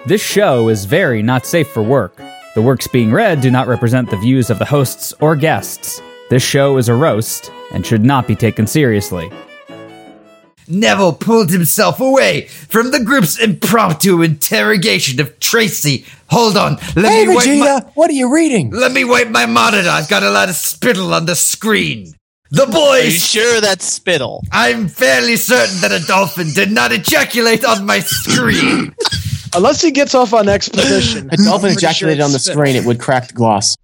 This show is very not safe for work. The works being read do not represent the views of the hosts or guests. This show is a roast and should not be taken seriously. Neville pulled himself away from the group's impromptu interrogation of Tracy. Hold on, Hey, Vegeta, what are you reading? Let me wipe my monitor. I've got a lot of spittle on the screen. The boys! Are you sure that's spittle? I'm fairly certain that a dolphin did not ejaculate on my screen. Unless he gets off on exposition. A dolphin ejaculated on the screen, it would crack the glass.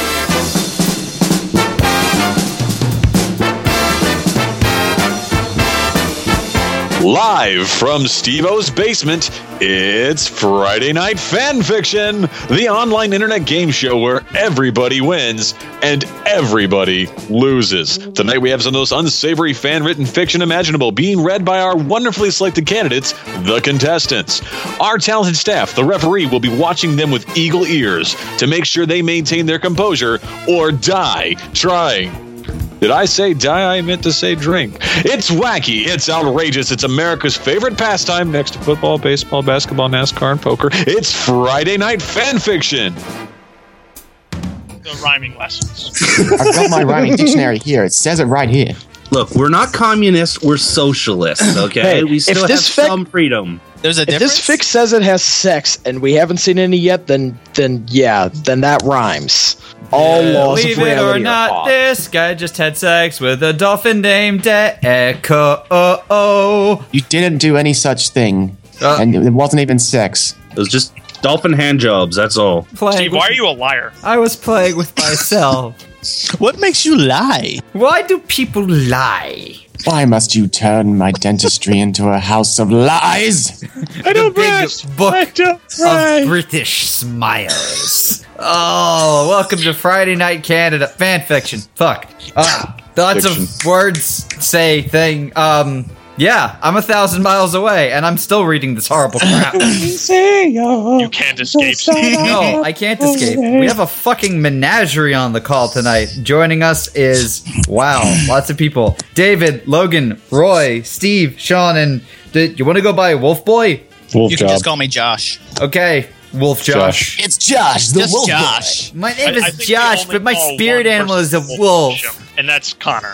Live from Steve-O's basement, it's Friday Night Fanfiction, the online internet game show where everybody wins and everybody loses. Tonight we have some of the most unsavory fan-written fiction imaginable being read by our wonderfully selected candidates, the contestants. Our talented staff, the referee, will be watching them with eagle ears to make sure they maintain their composure or die trying. Did I say die? I meant to say drink. It's wacky. It's outrageous. It's America's favorite pastime next to football, baseball, basketball, NASCAR, and poker. It's Friday Night Fanfiction. The rhyming lessons. I've got my rhyming dictionary here. It says it right here. Look, we're not communists. We're socialists, okay? Hey, we still have some freedom. There's a If difference. this fic says it has sex and we haven't seen any yet, then that rhymes. All laws Believe of it reality or are not, off. this guy just had sex with a dolphin named Echo. You didn't do any such thing, and it wasn't even sex. It was just dolphin hand jobs, that's all. Steve, why are you a liar? I was playing with myself. What makes you lie? Why do people lie? Why must you turn my dentistry into a house of lies? I don't big book of British smiles. Oh, welcome to Friday Night Canada fanfiction. Fuck. Lots of words say thing. Yeah, I'm 1,000 miles away, and I'm still reading this horrible crap. You can't escape. No, I can't escape. We have a fucking menagerie on the call tonight. Joining us is, wow, lots of people. David, Logan, Roy, Steve, Sean, and you want to go by Wolf Boy? You can just call me Josh. Okay, Wolf Josh. It's Josh, the Just wolf Josh. My name I is think Josh, we only but my call spirit one animal is person a wolf. And that's Connor.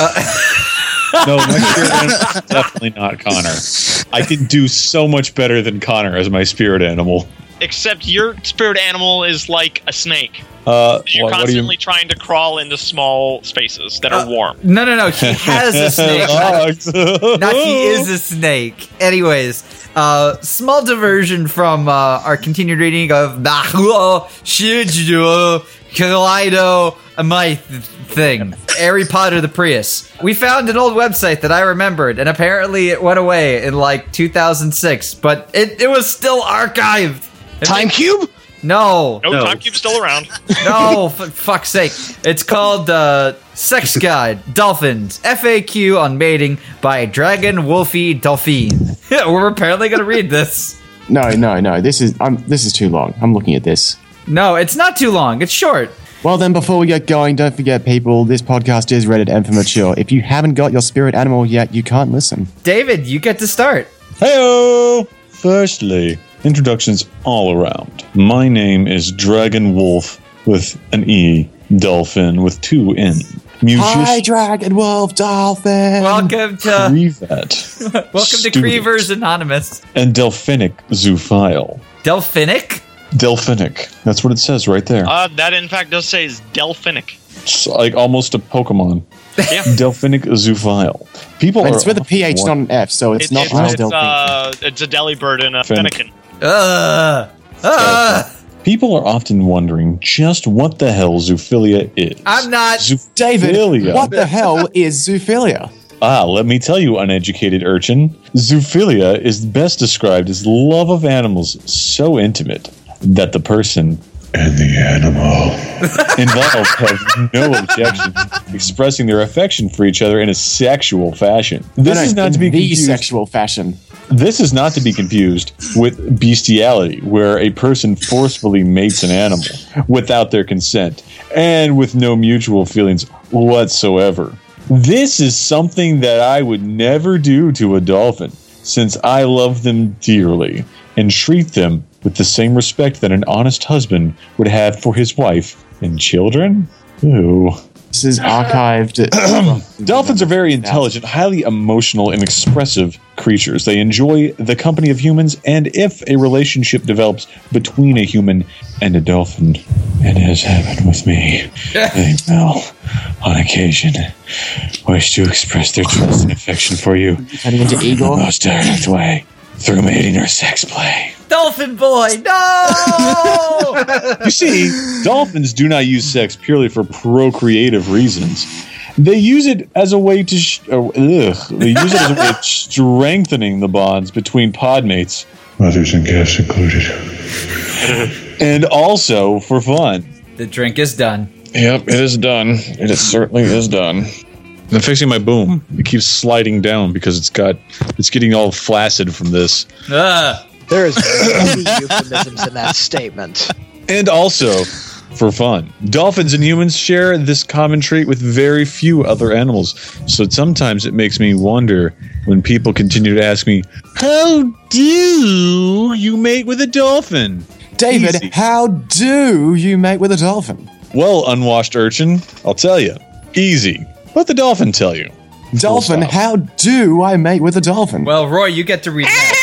No, my spirit animal is definitely not Connor. I can do so much better than Connor as my spirit animal. Except your spirit animal is like a snake. what You're do you- constantly trying to crawl into small spaces that are warm. No, he has a snake. Not he is a snake. Anyways, small diversion from our continued reading of Nahuo Shijuo Kaleido my thing. Harry Potter the Prius. We found an old website that I remembered, and apparently it went away in like 2006, but it was still archived. Time Cube? No. No, Time Cube's still around. No, for fuck's sake. It's called Sex Guide, Dolphins, FAQ on Mating by Dragon Wolfie Dolphin. We're apparently going to read this. No. This is too long. I'm looking at this. No, it's not too long. It's short. Well, then, before we get going, don't forget, people, this podcast is rated M for mature. If you haven't got your spirit animal yet, you can't listen. David, you get to start. Heyo! Firstly, introductions all around. My name is Dragon Wolf with an E, Dolphin with 2 N. Hi, Dragon Wolf Dolphin! Welcome to Crevet. Welcome to Creevers Anonymous. And Delphinic Zoophile. Delphinic? Delphinic. That's what it says right there. That in fact does say is Delphinic. It's like almost a Pokemon. Yeah. Delphinic Zoophile. People And are it's with a PH, not an F, so it's not pronounced Delphin. It's a delibird and a Fennekin. Fennekin. People are often wondering just what the hell zoophilia is. I'm not. David, Zoophilia. what the hell is zoophilia? Let me tell you, uneducated urchin. Zoophilia is best described as love of animals so intimate that the person and the animal involved have no objection to expressing their affection for each other in a sexual fashion. This is not to be confused. Sexual fashion. This is not to be confused with bestiality, where a person forcefully mates an animal without their consent and with no mutual feelings whatsoever. This is something that I would never do to a dolphin, since I love them dearly and treat them with the same respect that an honest husband would have for his wife and children? Ooh. This is archived. Dolphins are very intelligent, highly emotional, and expressive creatures. They enjoy the company of humans, and if a relationship develops between a human and a dolphin, and it has happened with me, they will, on occasion, wish to express their trust and affection for you Turning into in the Igor. most direct way, through mating or sex play. Dolphin boy, no! You see, dolphins do not use sex purely for procreative reasons. They use it as a way to strengthening the bonds between podmates, mothers and guests included, and also for fun. The drink is done. Yep, it is done. It certainly is done. I'm fixing my boom. It keeps sliding down because it's getting all flaccid from this. There is many euphemisms in that statement. And also, for fun, dolphins and humans share this common trait with very few other animals. So sometimes it makes me wonder when people continue to ask me, how do you mate with a dolphin? David, Easy. how do you mate with a dolphin? Well, unwashed urchin, I'll tell you. Easy. Let the dolphin tell you. Dolphin, stop. how do I mate with a dolphin? Well, Roy, you get to read that.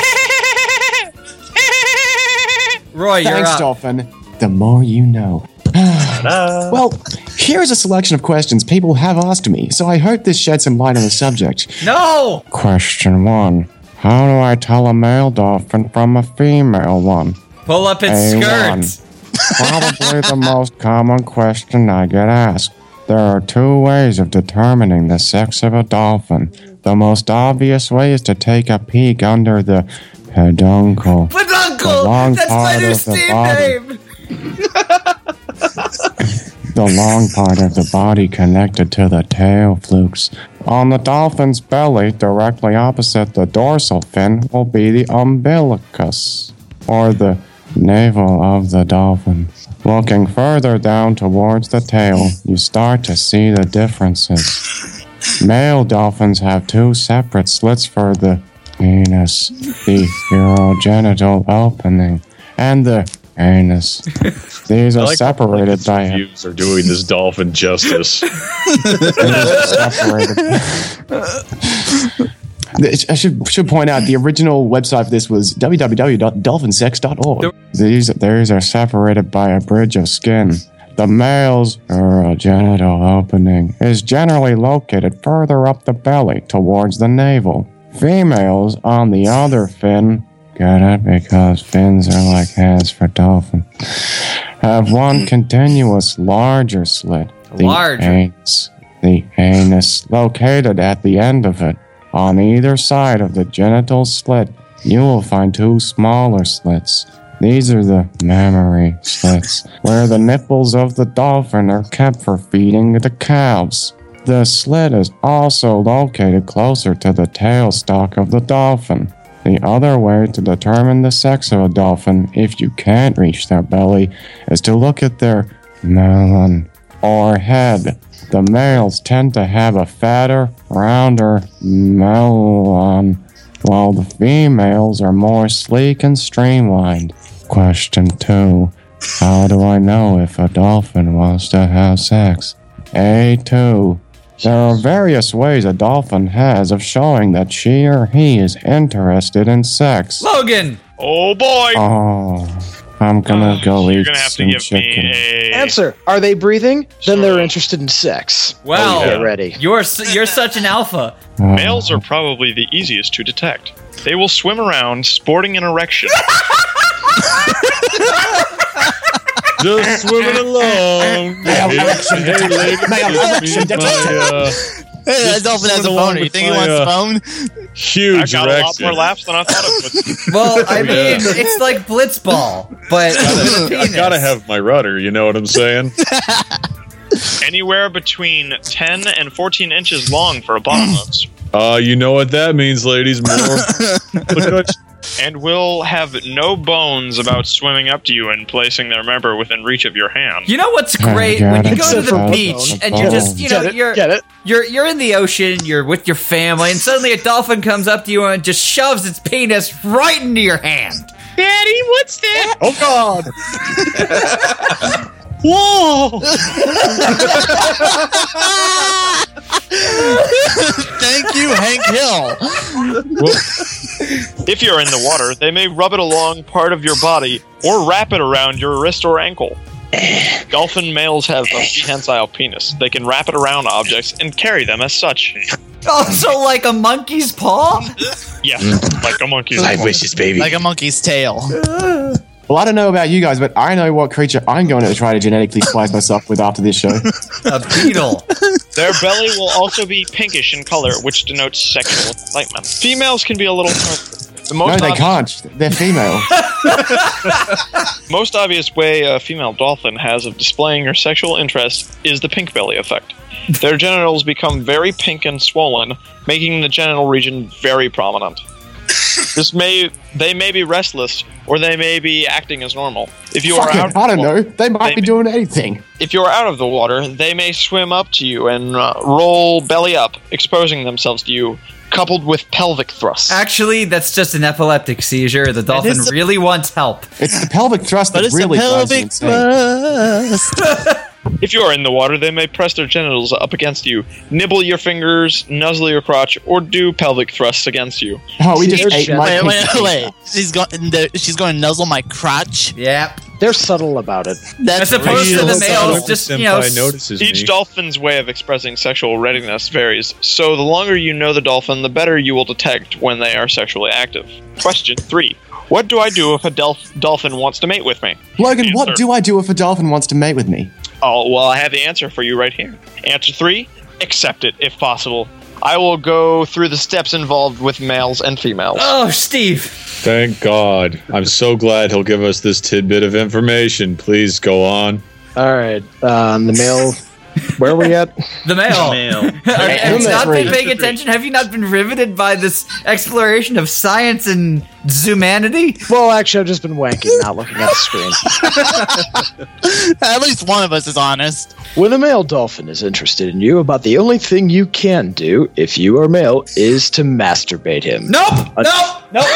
Roy, you're Thanks, up. Dolphin. The more you know. Well, here's a selection of questions people have asked me, so I hope this sheds some light on the subject. No! Question 1. How do I tell a male dolphin from a female one? Pull up its A1. skirt. Probably the most common question I get asked. There are 2 ways of determining the sex of a dolphin. The most obvious way is to take a peek under the peduncle. The long Peduncle! That's part my new of the Steam body. name! The long part of the body connected to the tail flukes. On the dolphin's belly, directly opposite the dorsal fin, will be the umbilicus, or the navel of the dolphin. Looking further down towards the tail, you start to see the differences. Male dolphins have 2 separate slits for the penis, the urogenital opening, and the anus. These are separated by a Reviews are doing this dolphin justice. I should point out the original website for this was www.dolphinsex.org. These are separated by a bridge of skin. The male's urogenital opening is generally located further up the belly towards the navel. Females on the other fin, get it? Because fins are like heads for dolphin, have one continuous larger slit. The anus located at the end of it. On either side of the genital slit, you will find 2 smaller slits. These are the mammary slits, where the nipples of the dolphin are kept for feeding the calves. The slit is also located closer to the tail stalk of the dolphin. The other way to determine the sex of a dolphin, if you can't reach their belly, is to look at their melon, or head. The males tend to have a fatter, rounder melon, while the females are more sleek and streamlined. Question 2. How do I know if a dolphin wants to have sex? A2. There are various ways a dolphin has of showing that she or he is interested in sex. Logan! Oh boy! Oh, I'm gonna go You're eat gonna have to some give chicken. me a Answer. Are they breathing? Then they're interested in sex. Well, Get ready. you're such an alpha. Males are probably the easiest to detect. They will swim around sporting an erection. Just swimming along. Hey, That dolphin has a phone. You think he wants a phone? I huge got a lot erection. more laughs than I thought it would. Well, I mean, it's like Blitzball, but with a I penis. gotta have my rudder, you know what I'm saying? Anywhere between 10 and 14 inches long for a bottomless. You know what that means, ladies. More. And will have no bones about swimming up to you and placing their member within reach of your hand. You know what's great when you go to the beach and you're just, you know, you're in the ocean, you're with your family, and suddenly a dolphin comes up to you and just shoves its penis right into your hand. Daddy, what's that? Oh God! Whoa! Thank you, Hank Hill. If you're in the water, they may rub it along part of your body or wrap it around your wrist or ankle. Dolphin males have a prehensile penis. They can wrap it around objects and carry them as such. Also, like a monkey's paw? Yes, like a monkey's Life paw. wishes, baby. Like a monkey's tail. Well, I don't know about you guys, but I know what creature I'm going to try to genetically splice myself with after this show. A beetle. Their belly will also be pinkish in color, which denotes sexual excitement. Females can be a little... The No, they can't. They're female. Most obvious way a female dolphin has of displaying her sexual interest is the pink belly effect. Their genitals become very pink and swollen, making the genital region very prominent. They may be restless, or they may be acting as normal. If you are out, I don't know. They might be doing anything. If you are out of the water, they may swim up to you and roll belly up, exposing themselves to you, coupled with pelvic thrusts. Actually, that's just an epileptic seizure. The dolphin really wants help. It's the pelvic thrust that really drives me insane. If you are in the water, they may press their genitals up against you, nibble your fingers, nuzzle your crotch, or do pelvic thrusts against you. Oh, we just ate my Wait. She's going to nuzzle my crotch? Yep. They're subtle about it. As opposed to the males, just, you know... Each dolphin's way of expressing sexual readiness varies, so the longer you know the dolphin, the better you will detect when they are sexually active. Question 3. What do I do if a dolphin wants to mate with me? Logan, what do I do if a dolphin wants to mate with me? Oh, well, I have the answer for you right here. Answer 3, accept it, if possible. I will go through the steps involved with males and females. Oh, Steve. Thank God. I'm so glad he'll give us this tidbit of information. Please go on. All right. The male... Where are we at? The male. Have you not been paying Answer attention? Have you not been riveted by this exploration of science and zoomanity? Well, actually, I've just been wanking, not looking at the screen. At least one of us is honest. When a male dolphin is interested in you, about the only thing you can do, if you are male, is to masturbate him. Nope.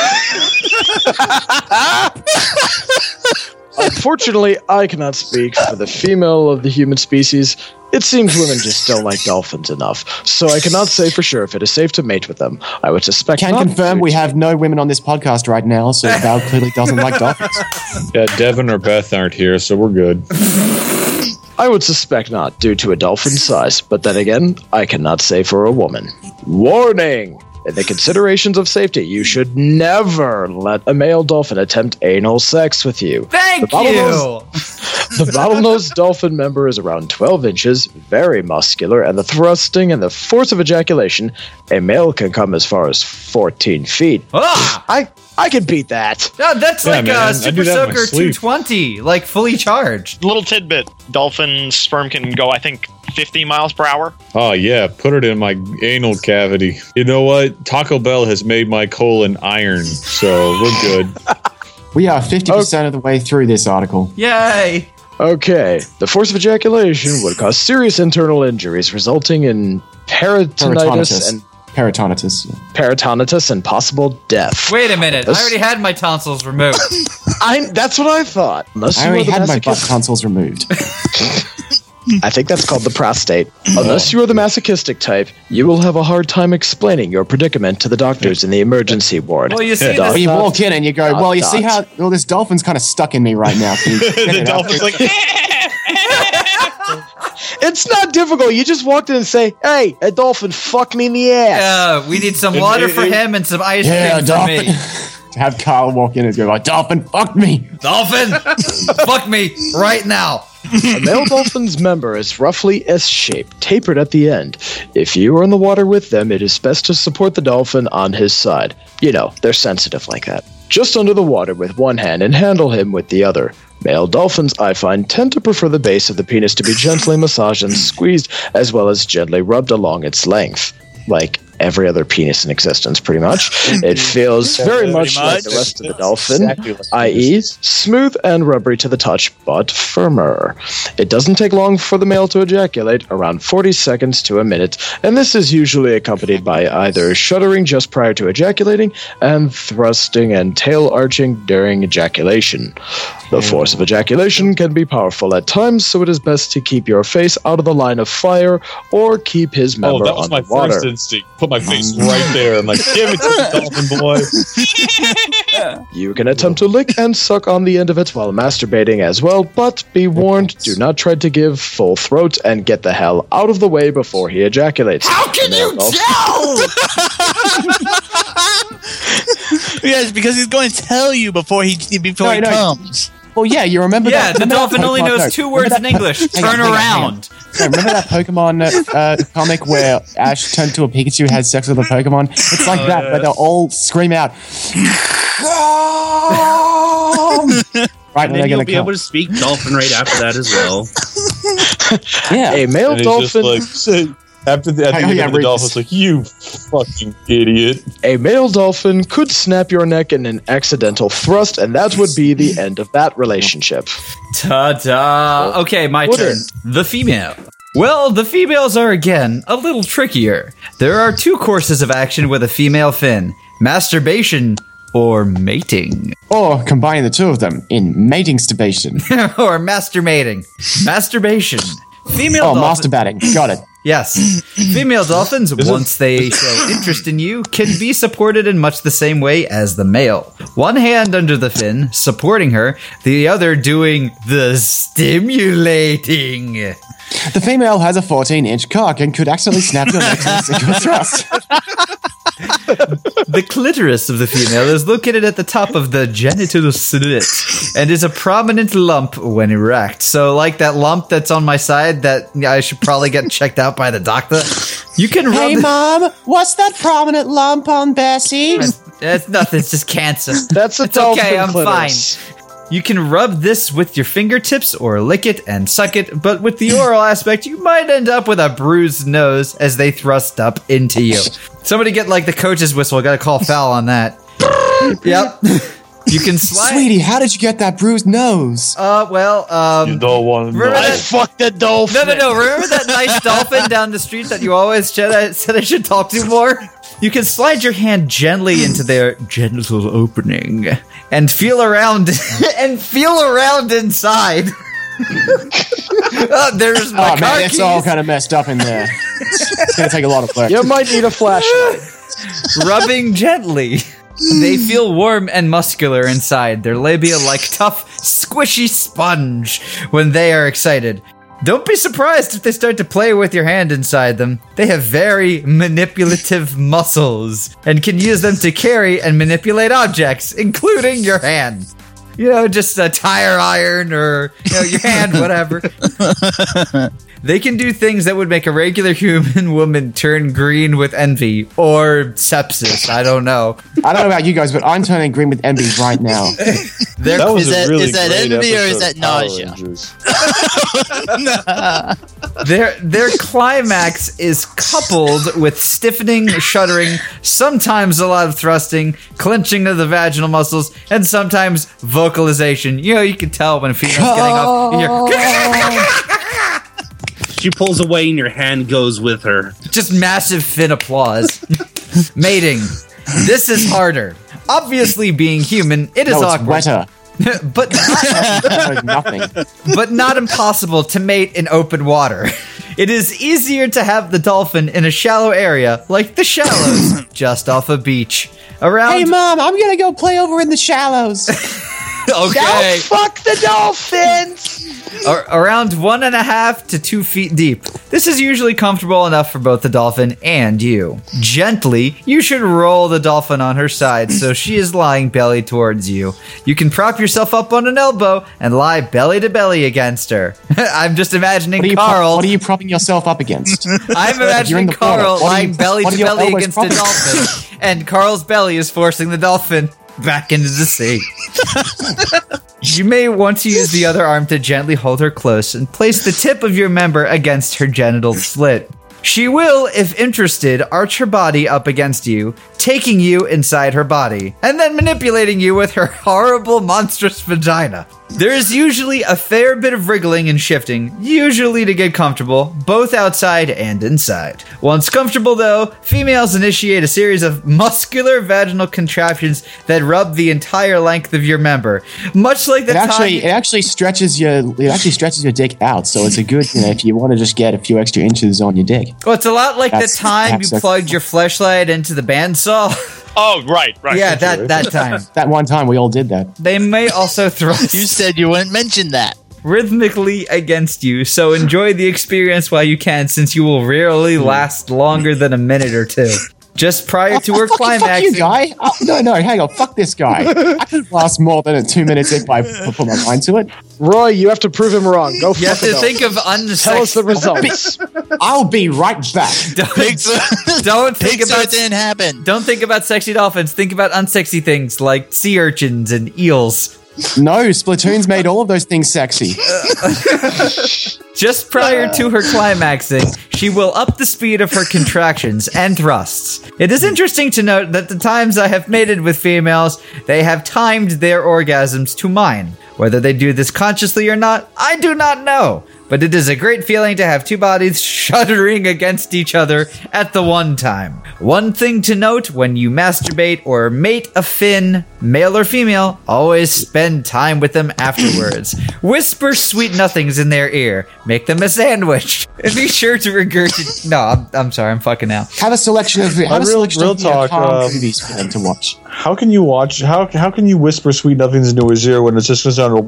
Unfortunately, I cannot speak for the female of the human species. It seems women just don't like dolphins enough, so I cannot say for sure if it is safe to mate with them. I would suspect Can not. confirm we have no women on this podcast right now, so Val clearly doesn't like dolphins. Yeah, Devin or Beth aren't here, so we're good. I would suspect not, due to a dolphin's size, but then again, I cannot say for a woman. Warning! In the considerations of safety, you should never let a male dolphin attempt anal sex with you. Thank you! The bottlenose dolphin member is around 12 inches, very muscular, and the thrusting and the force of ejaculation, a male can come as far as 14 feet. Ah! I can beat that. Yeah, that's like man, I Super do that in my Soaker sleep. 220, like fully charged. Little tidbit. Dolphin sperm can go, I think, 50 miles per hour. Oh, yeah, put it in my anal cavity. You know what? Taco Bell has made my colon iron, so we're good. We are 50% of the way through this article. Yay! Okay, the force of ejaculation would cause serious internal injuries, resulting in peritonitis and possible death. Wait a minute, I already had my tonsils removed. That's what I thought. Unless I you already are the had my butt masochistic- tonsils removed. I think that's called the prostate. Unless you are the masochistic type, you will have a hard time explaining your predicament to the doctors in the emergency ward. Well, you see, Or this, you walk in and you go, well, you see how this dolphin's kind of stuck in me right now. Can you get The it out? dolphin's like, It's not difficult. You just walked in and say, "Hey, a dolphin, fuck me in the ass." we need some water for him and some ice cream for me. To have Carl walk in and go like, dolphin, fuck me. Dolphin, fuck me right now. A male dolphin's member is roughly S-shaped, tapered at the end. If you are in the water with them, it is best to support the dolphin on his side. You know, they're sensitive like that. Just under the water with one hand and handle him with the other. Male dolphins, I find, tend to prefer the base of the penis to be gently massaged and squeezed, as well as gently rubbed along its length. Like every other penis in existence, pretty much. It feels very much like the rest of the dolphin, i.e., smooth and rubbery to the touch, but firmer. It doesn't take long for the male to ejaculate, around 40 seconds to a minute, and this is usually accompanied by either shuddering just prior to ejaculating and thrusting and tail arching during ejaculation. The force of ejaculation can be powerful at times, so it is best to keep your face out of the line of fire or keep his member that was my underwater. first instinct. Put my face right there. I'm like, give it to the dolphin boy. You can attempt to lick and suck on the end of it while masturbating as well, but be warned, do not try to give full throat and get the hell out of the way before he ejaculates. How can you tell? Yes, because he's going to tell you before he comes. Well, yeah, you remember that? Yeah, the remember dolphin that only Pokemon- knows no, 2 remember words that in English. Hang on, Turn hang on. around. No, remember that Pokemon comic where Ash turned to a Pikachu, has sex with a Pokemon? It's like that, where they'll all scream out, right, And then you'll be able to speak dolphin right after that as well. Yeah. A male And it's dolphin. just like, after the end of the dolphin's like, you fucking idiot. A male dolphin could snap your neck in an accidental thrust, and that would be the end of that relationship. Ta-da! Okay, my What turn. is- The female. Well, the females are again a little trickier. There are 2 courses of action with a female fin: masturbation or mating. Or combining the two of them in mating station. Or masturbating. Masturbation. Female Oh, dolphin- masturbating. Got it. Yes. Female dolphins, once they show interest in you, can be supported in much the same way as the male. One hand under the fin, supporting her, the other doing the stimulating. The female has a 14-inch cock and could accidentally snap your neck in a single thrust. The clitoris of the female is located at the top of the genital slit and is a prominent lump when erect. So, like that lump that's on my side that I should probably get checked out by the doctor. You can rub Hey, it- Mom, what's that prominent lump on Bessie? It's nothing, it's just cancer. That's a It's okay, dolphin I'm clitoris. fine. You can rub this with your fingertips or lick it and suck it, but with the oral aspect, you might end up with a bruised nose as they thrust up into you. Somebody get like the coach's whistle. Got to call foul on that. Yep. You can slide. Sweetie, how did you get that bruised nose? You don't want to know. remember I that? fucked a dolphin. No. Remember that nice dolphin down the street that you always said I should talk to more? You can slide your hand gently into their genital opening and feel around inside. There's my Oh, car man, it's all keys. kind of messed up in there. It's going to take a lot of work. You might need a flashlight. Rubbing gently. They feel warm and muscular inside, their labia like tough, squishy sponge when they are excited. Don't be surprised if they start to play with your hand inside them. They have very manipulative muscles and can use them to carry and manipulate objects, including your hand. You know, just a tire iron or your hand, whatever. They can do things that would make a regular human woman turn green with envy or sepsis. I don't know. I don't know about you guys, but I'm turning green with envy right now. That was Is a that- really is that great envy or episode is that of Power nausea? Rangers. Their climax is coupled with stiffening, shuddering, sometimes a lot of thrusting, clenching of the vaginal muscles, and sometimes vocalization. You know, you can tell when a female's getting off. And you're She pulls away and your hand goes with her. just massive fin applause. Mating. This is harder. Obviously, being human, it is No, it's awkward. wetter. but not, Nothing. but not impossible to mate in open water. It is easier to have the dolphin in a shallow area, like the shallows, just off a beach. Around. Hey, Mom, I'm going to go play over in the shallows. Okay. Fuck the dolphins! Around 1.5 to 2 feet deep. This is usually comfortable enough for both the dolphin and you. Gently, you should roll the dolphin on her side so she is lying belly towards you. You can prop yourself up on an elbow and lie belly to belly against her. I'm just imagining Carl. What are you propping yourself up against? I'm You're in imagining the water. Carl What are lying you- belly what to are your belly elbows against a propping? dolphin, and Carl's belly is forcing the dolphin back into the sea. You may want to use the other arm to gently hold her close and place the tip of your member against her genital slit. She will, if interested, arch her body up against you, taking you inside her body, and then manipulating you with her horrible, monstrous vagina. There is usually a fair bit of wriggling and shifting, usually to get comfortable, both outside and inside. Once comfortable, though, females initiate a series of muscular vaginal contractions that rub the entire length of your member, much like the It actually stretches your dick out, so it's a good, if you want to just get a few extra inches on your dick. Well, it's a lot like the time you plugged your fleshlight into the bandsaw. Oh, right. Yeah, that time. That one time we all did that. They may also thrust You said you wouldn't mention that. rhythmically against you, so enjoy the experience while you can, since you will rarely last longer than a minute or two. Just prior to her climaxing. Fuck you, guy. No, hang on. Fuck this guy. I could last more than 2 minutes if I put my mind to it. Roy, you have to prove him wrong. Go You have to think of unsexy. Tell us the results. I'll be right back. Don't think about it didn't happen. Don't think about sexy dolphins. Think about unsexy things like sea urchins and eels. No, Splatoon's made all of those things sexy. Just prior to her climaxing, she will up the speed of her contractions and thrusts. It is interesting to note that the times I have mated with females, they have timed their orgasms to mine. Whether they do this consciously or not, I do not know. But it is a great feeling to have two bodies shuddering against each other at the one time. One thing to note when you masturbate or mate a fin, male or female, always spend time with them afterwards. Whisper sweet nothings in their ear. Make them a sandwich. And be sure to regurgitate. No, I'm sorry, I'm fucking now. Have a selection of real talk, movies for them to watch. How can you watch? How can you whisper sweet nothings into his ear when it's just going to sound?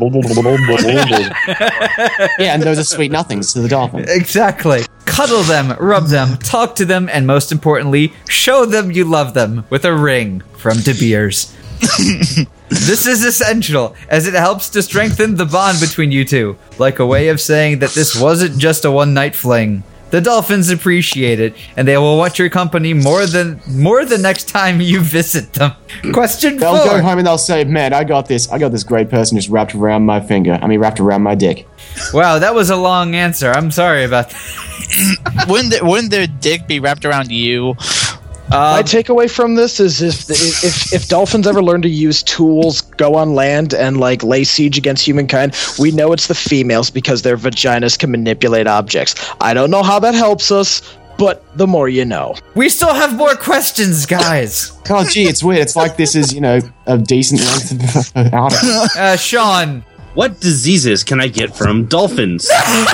Yeah, and those are sweet nothings to the dolphin. Exactly. Cuddle them, rub them, talk to them, and most importantly, show them you love them with a ring from De Beers. This is essential, as it helps to strengthen the bond between you two, like a way of saying that this wasn't just a one-night fling. The dolphins appreciate it, and they will want your company more the next time you visit them. Question 4. They'll go home and they'll say, "Man, I got this great person just wrapped around my dick." Wow, that was a long answer. I'm sorry about that. Wouldn't their dick be wrapped around you? My takeaway from this is if dolphins ever learn to use tools, go on land, and lay siege against humankind, we know it's the females because their vaginas can manipulate objects. I don't know how that helps us, but the more you know. We still have more questions, guys. Oh, gee, it's weird. It's like this is, a decent length of outer. Sean. What diseases can I get from dolphins?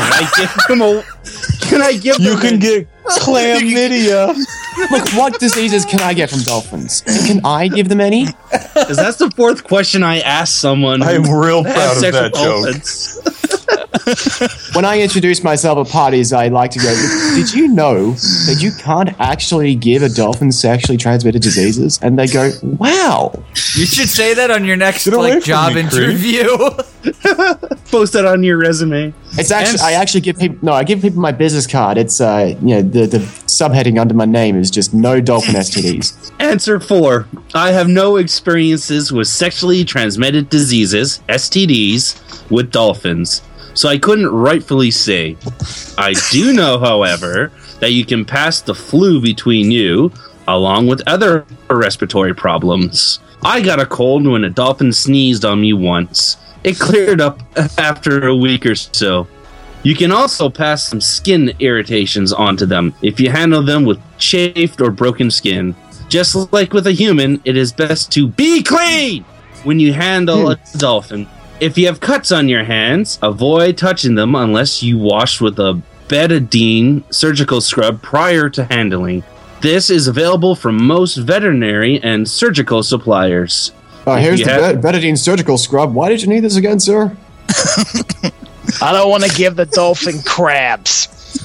Can I give them? You can get chlamydia. Look, what diseases can I get from dolphins? Can I give them any? Because that's the fourth question I asked someone. I'm real proud of that dolphins. joke. When I introduce myself at parties, I like to go, "Did you know that you can't actually give a dolphin sexually transmitted diseases?" And they go, "Wow." You should say that on your next job interview. Post that on your resume. It's actually I give people my business card. It's the subheading under my name is just no dolphin STDs. Answer 4. I have no experiences with sexually transmitted diseases, STDs, with dolphins, so I couldn't rightfully say. I do know, however, that you can pass the flu between you, along with other respiratory problems. I got a cold when a dolphin sneezed on me once. It cleared up after a week or so. You can also pass some skin irritations onto them if you handle them with chafed or broken skin. Just like with a human, it is best to be clean when you handle a dolphin. If you have cuts on your hands, avoid touching them unless you wash with a betadine surgical scrub prior to handling. This is available from most veterinary and surgical suppliers. Here's the betadine surgical scrub. Why did you need this again, sir? I don't want to give the dolphin crabs.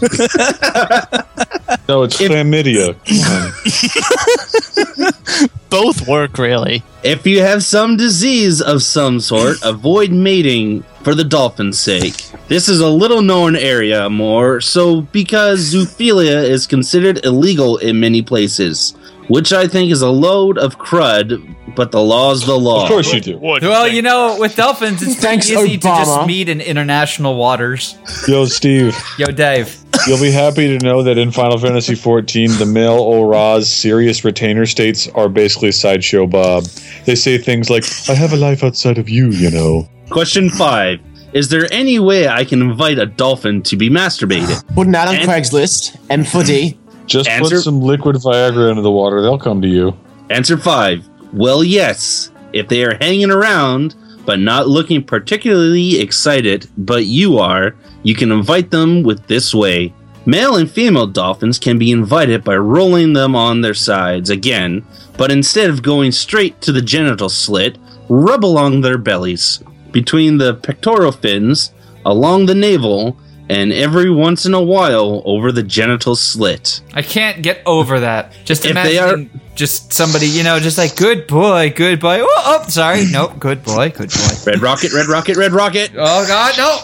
No, it's chlamydia. Both work, really. If you have some disease of some sort, avoid mating for the dolphin's sake. This is a little known area more so because zoophilia is considered illegal in many places, which I think is a load of crud, but the law's the law. Of course you do. Well, with dolphins, it's pretty Thanks, easy to Obama. just meet in international waters. Yo, Steve. Yo, Dave. You'll be happy to know that in Final Fantasy XIV, the male Olra's serious retainer states are basically Sideshow Bob. They say things like, I have a life outside of you, you know. Question 5. Is there any way I can invite a dolphin to be masturbated? Put an ad on Craigslist. M for D. Just put some liquid Viagra into the water. They'll come to you. Answer 5. Well, yes. If they are hanging around, but not looking particularly excited, but you are, you can invite them with this way. Male and female dolphins can be invited by rolling them on their sides again, but instead of going straight to the genital slit, rub along their bellies, between the pectoral fins, along the navel, and every once in a while over the genital slit. I can't get over that. Just If imagine they are- just somebody, just like, good boy. Oh, sorry. Nope, good boy. Red rocket, red rocket, red rocket. Oh, God, no.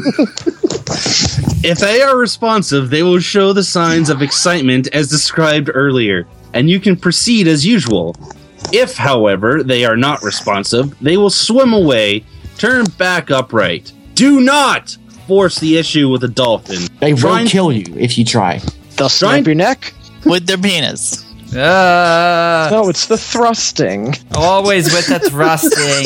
If they are responsive, they will show the signs of excitement as described earlier, and you can proceed as usual. If, however, they are not responsive, they will swim away, turn back upright. Do not force the issue with a dolphin. They will kill you if you try. They'll snap your neck. With their penis. No, it's the thrusting. Always with the thrusting.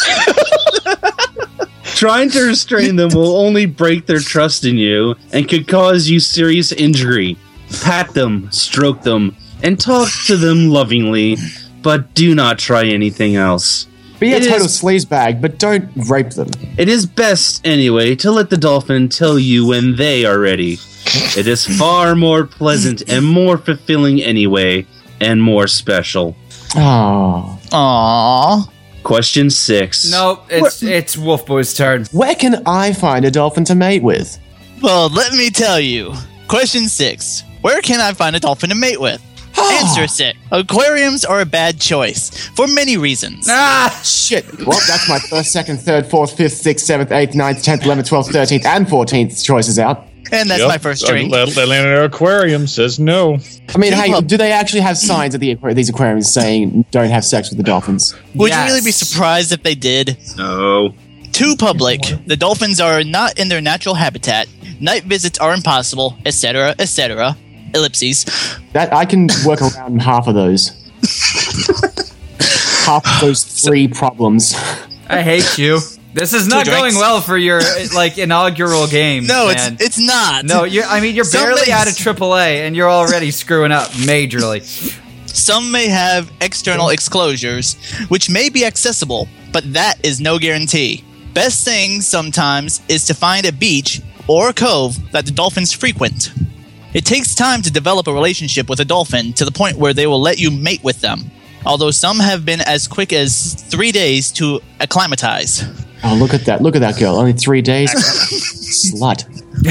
Trying to restrain them will only break their trust in you and could cause you serious injury. Pat them, stroke them, and talk to them lovingly, but do not try anything else. Be a It total is- sleazebag, but don't rape them. It is best, anyway, to let the dolphin tell you when they are ready. It is far more pleasant and more fulfilling anyway, and more special. Oh. Aww. Question 6. Nope, it's Wolf Boy's turn. Where can I find a dolphin to mate with? Well, let me tell you. Question 6. Where can I find a dolphin to mate with? Answer 6. Aquariums are a bad choice for many reasons. Shit. Well, that's my first, second, third, fourth, fifth, sixth, seventh, 8th, 9th, 10th, 11th, 12th, 13th, and 14th choices out. And that's my first drink. Atlanta Aquarium says no. I mean, hey, do they actually have signs at these aquariums saying don't have sex with the dolphins? Would you really be surprised if they did? No. Too public. The dolphins are not in their natural habitat. Night visits are impossible, etc., etc. Ellipses. That I can work around half of those. Half of those 3 problems. I hate you. This is not Two going drinks. well for your inaugural game. No, man. it's not. No, you're barely out of AAA, and you're already screwing up majorly. Some may have external exclosures, which may be accessible, but that is no guarantee. Best thing sometimes is to find a beach or a cove that the dolphins frequent. It takes time to develop a relationship with a dolphin to the point where they will let you mate with them, although some have been as quick as 3 days to acclimatize. Oh, look at that girl. Only 3 days? Slut.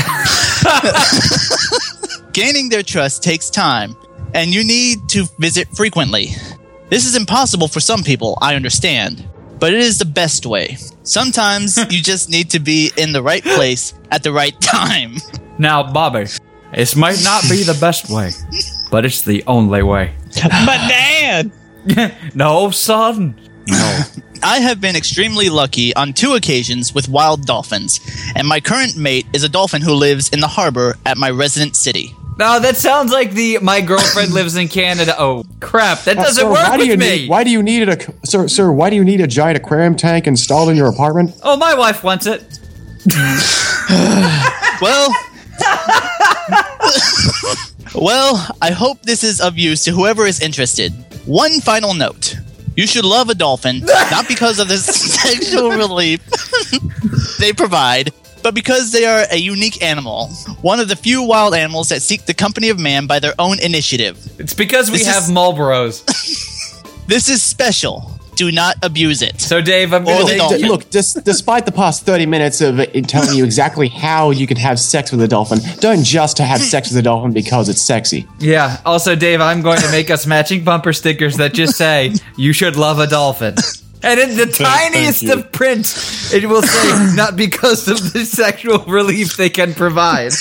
Gaining their trust takes time, and you need to visit frequently. This is impossible for some people, I understand, but it is the best way. Sometimes you just need to be in the right place at the right time. Now, Bobby, this might not be the best way, but it's the only way. But Dad! No, son. No. I have been extremely lucky on 2 occasions with wild dolphins, and my current mate is a dolphin who lives in the harbor at my resident city. No, that sounds like my girlfriend lives in Canada. Oh, crap. That doesn't Sir, work why do you with me. need- why do you need sir? Why do you need a giant aquarium tank installed in your apartment? Oh, my wife wants it. Well, I hope this is of use to whoever is interested. One final note. You should love a dolphin, not because of the sexual relief they provide, but because they are a unique animal. One of the few wild animals that seek the company of man by their own initiative. It's because we This have is- Marlboros. This is special. Do not abuse it. So, Dave, I'm Or going the to dolphin. Look, despite the past 30 minutes of it telling you exactly how you can have sex with a dolphin, don't just have sex with a dolphin because it's sexy. Yeah. Also, Dave, I'm going to make us matching bumper stickers that just say, you should love a dolphin. And in the tiniest you. of print, it will say, not because of the sexual relief they can provide.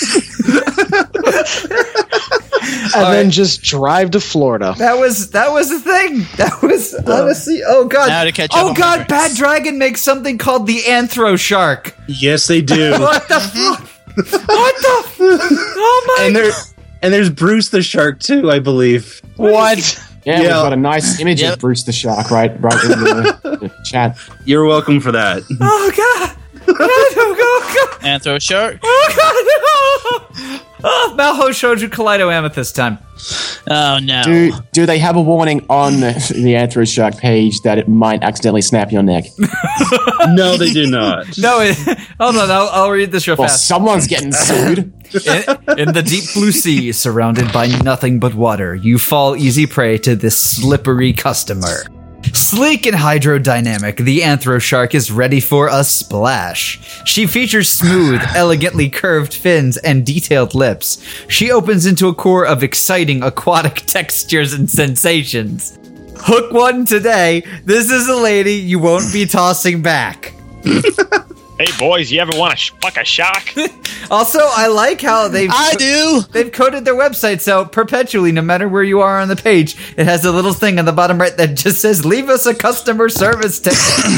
And then just drive to Florida. That was the thing. That was honestly. Oh god. Now to catch up Oh on my god. drinks. Bad Dragon makes something called the Anthro Shark. Yes, they do. What the fuck? Oh my! And there's Bruce the Shark too, I believe. What? Yeah, we've got a nice image of Bruce the Shark right in the chat. You're welcome for that. Oh god! Oh god! Anthro Shark. Oh god! Oh, Malho Shouju Kaleido Amethyst time. Oh no. Do they have a warning on the Anthro Shark page that it might accidentally snap your neck? No, they do not. No, hold on. I'll read this real Well, fast. someone's getting sued. In the deep blue sea, surrounded by nothing but water, you fall easy prey to this slippery customer. Sleek and hydrodynamic, the Anthro Shark is ready for a splash. She features smooth, elegantly curved fins and detailed lips. She opens into a core of exciting aquatic textures and sensations. Hook one today. This is a lady you won't be tossing back. Hey boys, you ever want to fuck a shark? Also, I like how they've coded their website so perpetually, no matter where you are on the page, it has a little thing on the bottom right that just says, leave us a customer service ticket.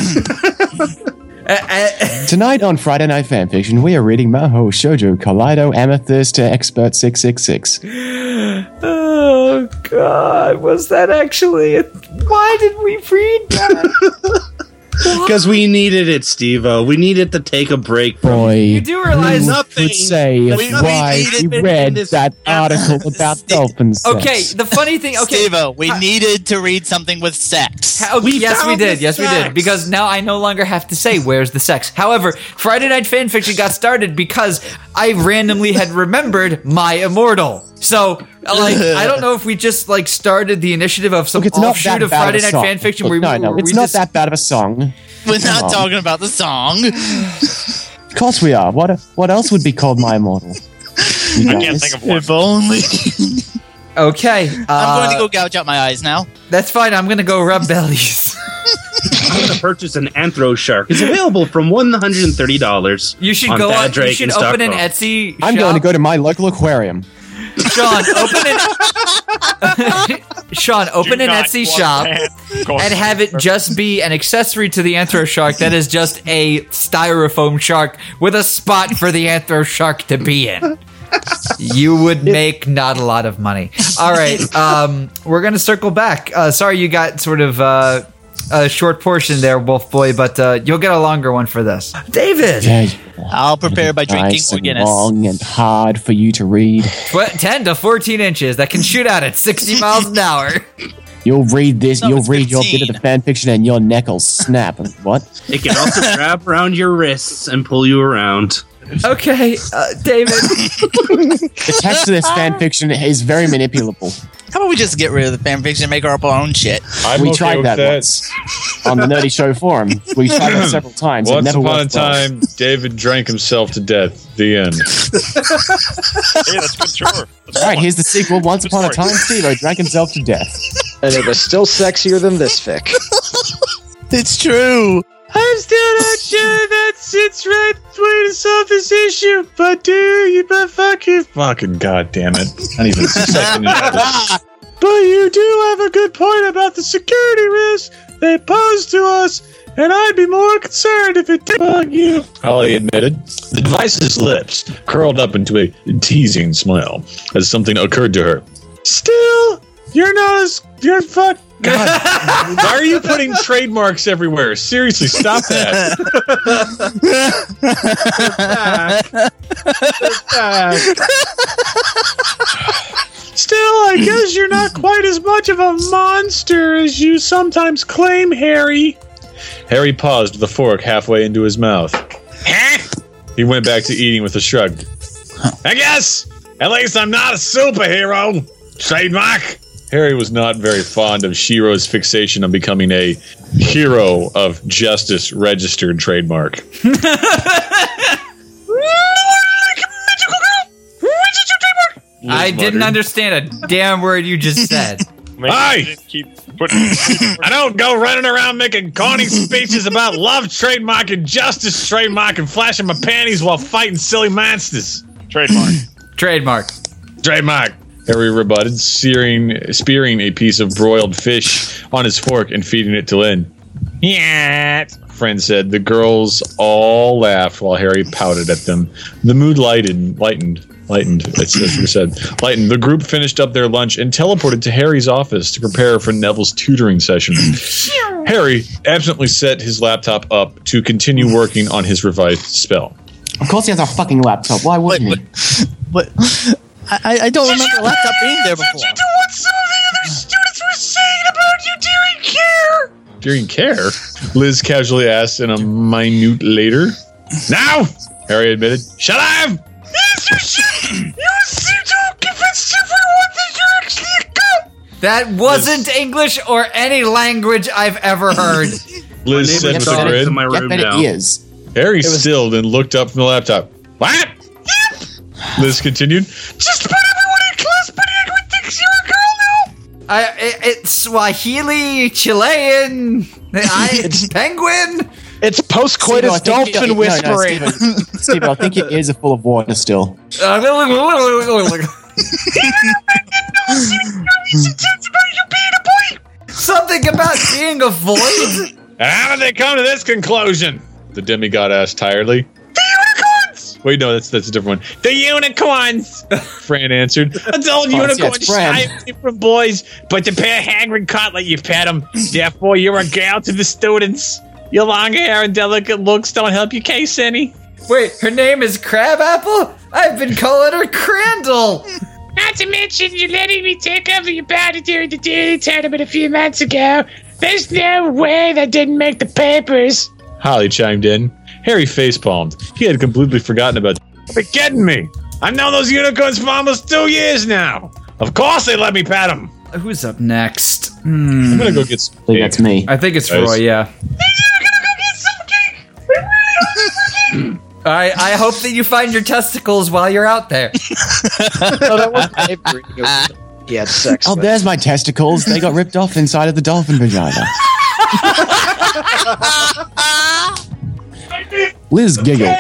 Tonight on Friday Night Fanfiction, we are reading Mahou Shoujo Kaleido Amethyst to Expert 666. Oh, God. Was that actually why did we read that? Because we needed it, Steve-O. We needed to take a break from Boy, You do realize nothing would say why we read that article about dolphin sex. Okay, the funny thing. Okay, Steve-O, we needed to read something with sex. Yes, we did. Yes, we did. Because now I no longer have to say where's the sex. However, Friday Night Fanfiction got started because I randomly had remembered My Immortal. So, like, I don't know if we just like started the initiative of some offshoot of Friday Night Fanfiction. No, it's not that bad of a song. We're not talking about the song. Of course we are. What else would be called My Immortal? I can't think of one. If only. Okay. I'm going to go gouge out my eyes now. That's fine. I'm going to go rub bellies. I'm going to purchase an Anthro Shark. It's available from $130. You should on go on. You Badrake should and open an Stockholm. Etsy shop. I'm going to go to my local aquarium. Sean, open an Etsy shop and have it just be an accessory to the Anthro Shark that is just a styrofoam shark with a spot for the Anthro Shark to be in. You would make not a lot of money. All right, we're going to circle back. Sorry you got sort of a short portion there, Wolf Boy, but you'll get a longer one for this. David! I'll prepare by drinking Nice more and Guinness. long and hard for you to read. 10 to 14 inches that can shoot out at 60 miles an hour. You'll read this, No, you'll it's read your 15. bit of the fan fiction and your neck will snap. What? It can also wrap around your wrists and pull you around. Okay, David. The text of this fan fiction is very manipulable. How about we just get rid of the fanfiction and make our own shit? We tried that once on the Nerdy Show forum. We tried that several times. It Once never upon a worked well. time, David drank himself to death. The end. Hey, that's good. Sure. All right, here's the sequel. Once upon a time, Steve drank himself to death. And it was still sexier than this fic. It's true. I'm still not sure that sits right between us on this issue, but fuck you. Fucking goddamn it. Not even a second. But you do have a good point about the security risk they pose to us, and I'd be more concerned if it didn't bug you. Holly admitted. The device's lips curled up into a teasing smile as something occurred to her. Still, you're fuck. God, why are you putting trademarks everywhere? Seriously, stop that. Still, I guess you're not quite as much of a monster as you sometimes claim, Harry. Harry paused with a fork halfway into his mouth. He went back to eating with a shrug. I guess, at least I'm not a superhero. Trademark. Harry was not very fond of Shiro's fixation on becoming a hero of justice registered trademark. I didn't understand a damn word you just said. Hey! I don't go running around making corny speeches about love trademark and justice trademark and flashing my panties while fighting silly monsters. Trademark. Harry rebutted, spearing a piece of broiled fish on his fork and feeding it to Lynn. Yeah, friend said. The girls all laughed while Harry pouted at them. The mood lightened. That's what it said. Lightened. The group finished up their lunch and teleported to Harry's office to prepare for Neville's tutoring session. Harry absently set his laptop up to continue working on his revised spell. Of course he has a fucking laptop. Why wouldn't he? But I don't remember a laptop being there before. Did you do what some of the other students were saying about you during care? During care? Liz casually asked in a minute later. Now! Harry admitted. Shut up! Yes, you should! You seem to have convinced everyone that you're actually a cop! That wasn't English or any language I've ever heard. Liz said with a grin. Get that it is. Harry stilled and looked up from the laptop. What? Yep! Liz continued. Just about everyone in class but Hagrid thinks you're a girl now! It's Swahili, Chilean, penguin. It's post-coitus dolphin whispering. Steve, I think your ears are full of water still. Something about being a void? How did they come to this conclusion? The demigod asked tiredly. The unicorns! Wait, no, that's a different one. The unicorns! Fran answered. Adult unicorns shy from boys, but the pair Hagrid caught let you pet them. Therefore, you're a gal to the students. Your long hair and delicate looks don't help your case any. Wait, her name is Crabapple? I've been calling her Crandall. Not to mention, you're letting me take over your body during the daily tournament a few months ago. There's no way that didn't make the papers. Holly chimed in. Harry facepalmed. He had completely forgotten about. You're kidding me. I've known those unicorns for almost 2 years now. Of course they let me pet them. Who's up next? I'm gonna go get some cake. That's me. I think it's Roy, yeah. I hope that you find your testicles while you're out there. No, that wasn't Avery. He had sex. Oh, there's my testicles. They got ripped off inside of the dolphin vagina. Liz giggled.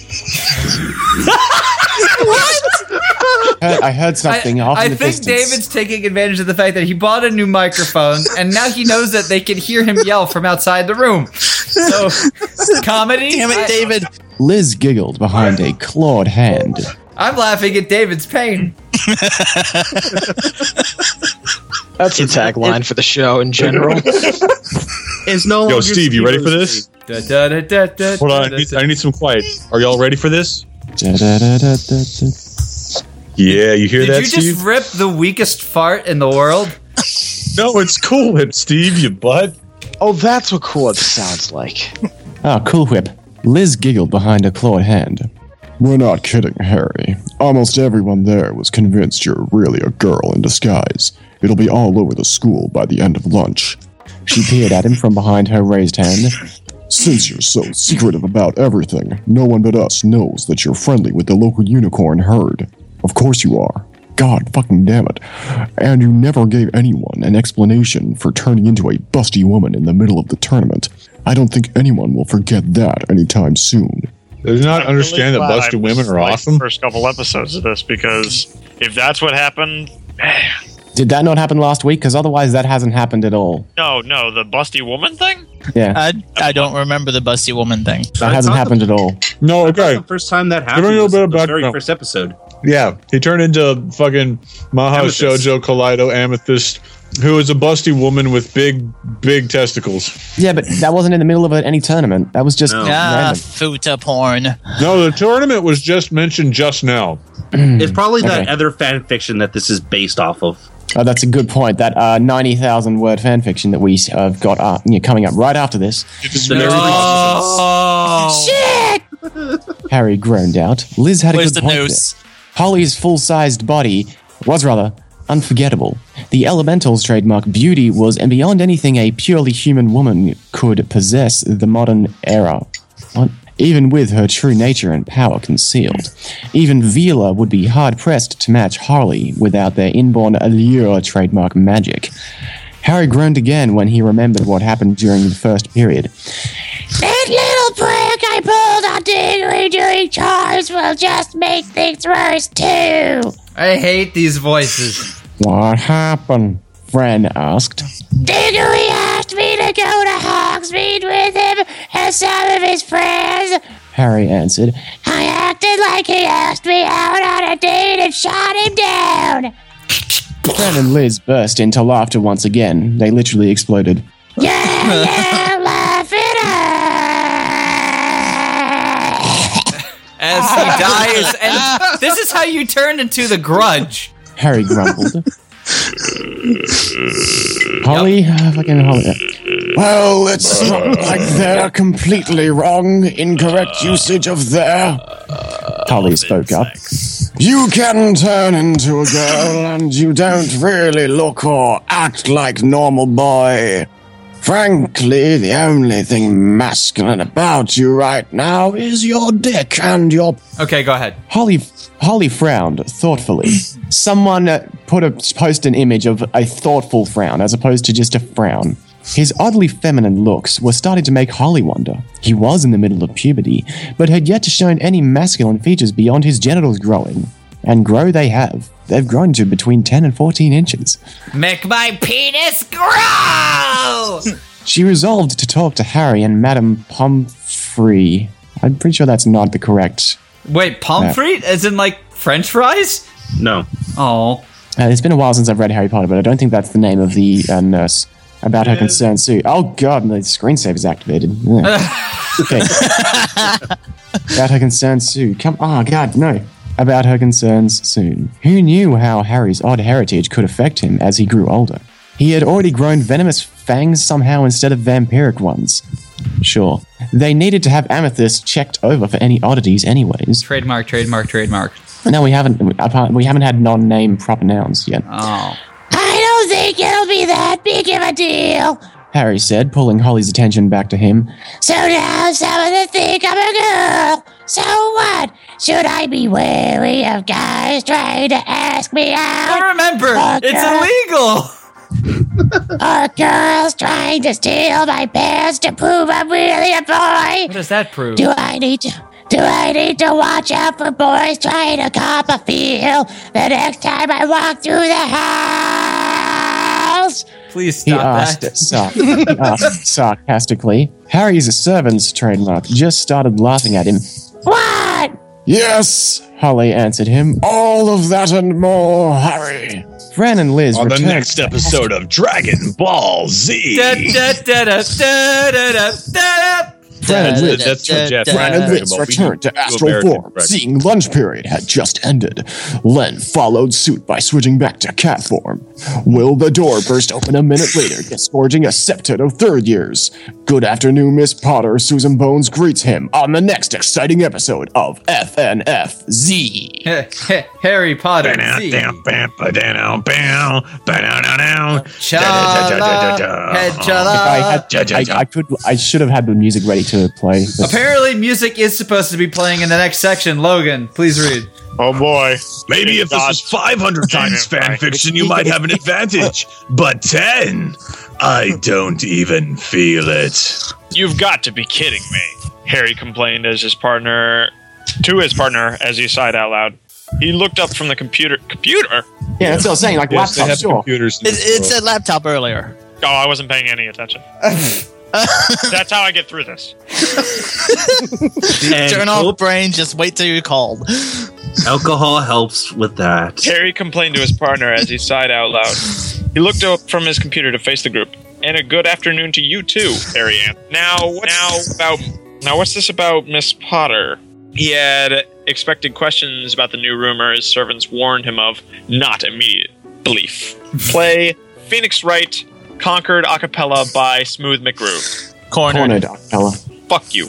I heard something off in the distance. I think David's taking advantage of the fact that he bought a new microphone and now he knows that they can hear him yell from outside the room. So, comedy? Damn it, David. Liz giggled behind a clawed hand. I'm laughing at David's pain. That's the tagline for the show in general. It's no Yo, Steve, you ready for this? Hold on, I need some quiet. Are y'all ready for this? Yeah, you hear that, Did you Steve? just rip the weakest fart in the world? No, it's Cool Whip, Steve, you butt. Oh, that's what Cool Whip sounds like. Ah, Cool Whip. Liz giggled behind a clawed hand. We're not kidding, Harry. Almost everyone there was convinced you're really a girl in disguise. It'll be all over the school by the end of lunch. She peered at him from behind her raised hand. Since you're so secretive about everything, no one but us knows that you're friendly with the local unicorn herd. Of course you are. God fucking damn it. And you never gave anyone an explanation for turning into a busty woman in the middle of the tournament. I don't think anyone will forget that anytime soon. Does not understand that busted women are awesome? First couple episodes of this, because if that's what happened, Did that not happen last week? Because otherwise that hasn't happened at all. no, the busty woman thing. Yeah, I don't remember the busty woman thing. that hasn't happened at all. No, okay. The first time that Give happened me a little was bit of the very background. first episode. Yeah, he turned into fucking Maha Amethyst. Shoujo Kaleido Amethyst, who is a busty woman with big testicles. Yeah, but that wasn't in the middle of any tournament. That was just No. random. Futa porn. No, the tournament was just mentioned just now. It's probably that Okay. other fan fiction that this is based off of. Oh, that's a good point. That 90,000 word fan fiction that we have got coming up right after this. The next Harry groaned out. Liz had Where's a the good point noose? there. Holly's full-sized body was rather unforgettable. The Elemental's trademark beauty was beyond anything a purely human woman could possess the modern era. What? Even with her true nature and power concealed. Even Vila would be hard-pressed to match Harley without their inborn allure trademark magic. Harry groaned again when he remembered what happened during the first period. That little prank I pulled on Diggory during chores will just make things worse, too. I hate these voices. What happened? Fran asked. Diggory asked asked me to go to Hogsmeade with him and some of his friends. Harry answered. I acted like he asked me out on a date and shot him down. Fran and Liz burst into laughter once again. They literally exploded. Yeah, laugh it up. As he dies, and this is how you turn into the Grudge. Harry grumbled. Holly, fucking Holly. Well, it's not like they're completely wrong. Incorrect usage of their. Holly spoke up. You can turn into a girl, and you don't really look or act like normal boy. Frankly, the only thing masculine about you right now is your dick and your... Okay, go ahead. Holly frowned thoughtfully. Someone post an image of a thoughtful frown as opposed to just a frown. His oddly feminine looks were starting to make Holly wonder. He was in the middle of puberty, but had yet to show any masculine features beyond his genitals growing. And grow they have. They've grown to between 10 and 14 inches. Make my penis grow! She resolved to talk to Harry and Madame Pomfrey. I'm pretty sure that's not the correct... Wait, Pomfrey? As in, like, French fries? No. Oh. It's been a while since I've read Harry Potter, but I don't think that's the name of the nurse. About her concern, Sue. Oh, God, the screensaver's activated. Okay. About her concern, Sue. God, no. About her concerns soon. Who knew how Harry's odd heritage could affect him as he grew older? He had already grown venomous fangs somehow instead of vampiric ones. Sure. They needed to have Amethyst checked over for any oddities anyways. Trademark. No, we haven't had non-name proper nouns yet. Oh. I don't think it'll be that big of a deal. Harry said, pulling Holly's attention back to him. So now some of them think I'm a girl. So what? Should I be wary of guys trying to ask me out? But remember, it's illegal! Or girls trying to steal my pants to prove I'm really a boy? What does that prove? Do I need to watch out for boys trying to cop a feel the next time I walk through the house? Please He stop asked that. sarcastically. Harry's servant's trademark just started laughing at him. What? Yes, Holly answered him. All of that and more, Harry. Fran and Liz On the returned. next episode of Dragon Ball Z. Fran and Liz That's what Jeff Fran and Liz returned to astral form, seeing lunch period had just ended. Len followed suit by switching back to cat form. Will the door burst open a minute later, disgorging a septet of third years? Good afternoon, Miss Potter. Susan Bones greets him on the next exciting episode of FNFZ. Harry Potter Z. I should have had the music ready to play. Apparently, music is supposed to be playing in the next section. Logan, please read. Oh boy. Maybe if this was 500 times fan fiction, you might have an advantage. But 10? I don't even feel it. You've got to be kidding me. Harry complained as his partner as he sighed out loud. He looked up from the computer. Computer? Yeah, that's what I was saying. Like Yes, they laptop, have sure. computers. It said laptop earlier. Oh, I wasn't paying any attention. That's how I get through this. Turn off brain, just wait till you're called. Alcohol helps with that. Harry complained to his partner as he sighed out loud. He looked up from his computer to face the group. And a good afternoon to you too, Harry answered. Now what's this about Miss Potter? He had expected questions about the new rumor his servants warned him of, not immediate belief. Play Phoenix Wright, Conquered a cappella by Smooth McGrew. Cornered acapella. Fuck you.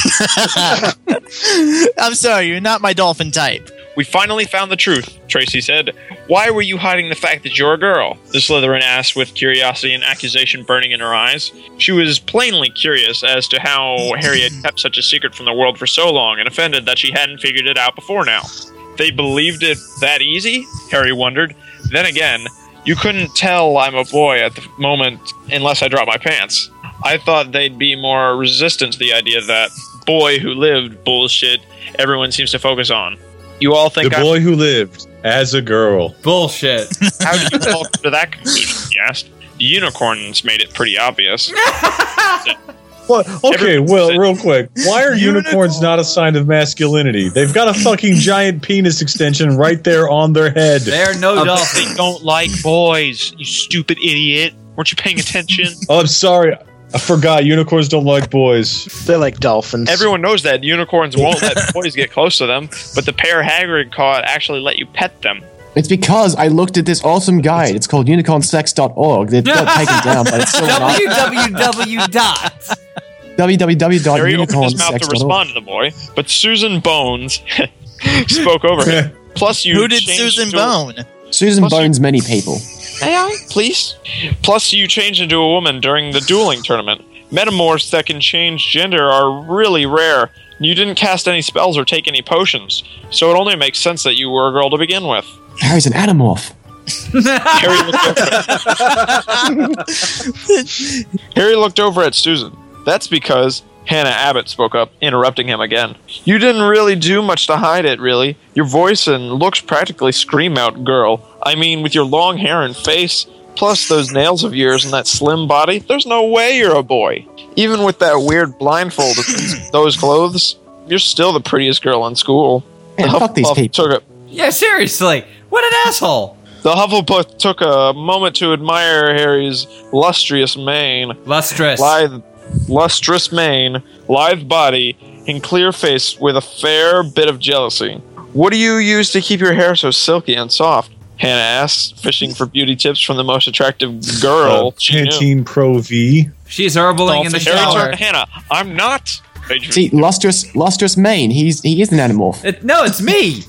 I'm sorry, you're not my dolphin type. We finally found the truth, Tracy said. Why were you hiding the fact that you're a girl? The Slytherin asked with curiosity and accusation burning in her eyes. She was plainly curious as to how Harry had kept such a secret from the world for so long and offended that she hadn't figured it out before now. They believed it that easy? Harry wondered. Then again, you couldn't tell I'm a boy at the moment unless I drop my pants. I thought they'd be more resistant to the idea that boy who lived bullshit everyone seems to focus on. You all think The boy who lived as a girl. Bullshit. How did you all come to that conclusion? He asked. unicorns made it pretty obvious. Well, okay, Will, real quick. Why are unicorns not a sign of masculinity? They've got a fucking giant penis extension right there on their head. They're no dolphins. They don't like boys, you stupid idiot. Weren't you paying attention? Oh, I'm sorry. I forgot. Unicorns don't like boys. They like dolphins. Everyone knows that unicorns won't let boys get close to them, but the pair Hagrid caught actually let you pet them. It's because I looked at this awesome guide. It's called unicornsex.org. It got taken down, but it's still not. Harry opened his mouth to www.unicornsex.org. respond to the boy, but Susan Bones spoke over him. Plus, you Who did changed Susan to- Bone? Susan Plus bones many people. May I, please? Plus, you changed into a woman during the dueling tournament. Metamorphs that can change gender are really rare. You didn't cast any spells or take any potions, so it only makes sense that you were a girl to begin with. Harry's an animorph. Harry looked over at Susan. That's because Hannah Abbott spoke up, interrupting him again. You didn't really do much to hide it, really. Your voice and looks practically scream out girl. I mean, with your long hair and face, plus those nails of yours and that slim body, there's no way you're a boy. Even with that weird blindfold and those clothes, you're still the prettiest girl in school. Man, fuck these people. Yeah, seriously. What an asshole. The Hufflepuff took a moment to admire Harry's lustrous mane. Lustrous mane, lithe body, and clear face with a fair bit of jealousy. What do you use to keep your hair so silky and soft? Hannah asked, fishing for beauty tips from the most attractive girl she knew. Pantene Pro V. She's herbling in the Harry shower. turned to Hannah. I'm not. See, lustrous mane. He is an animorph. No, it's me.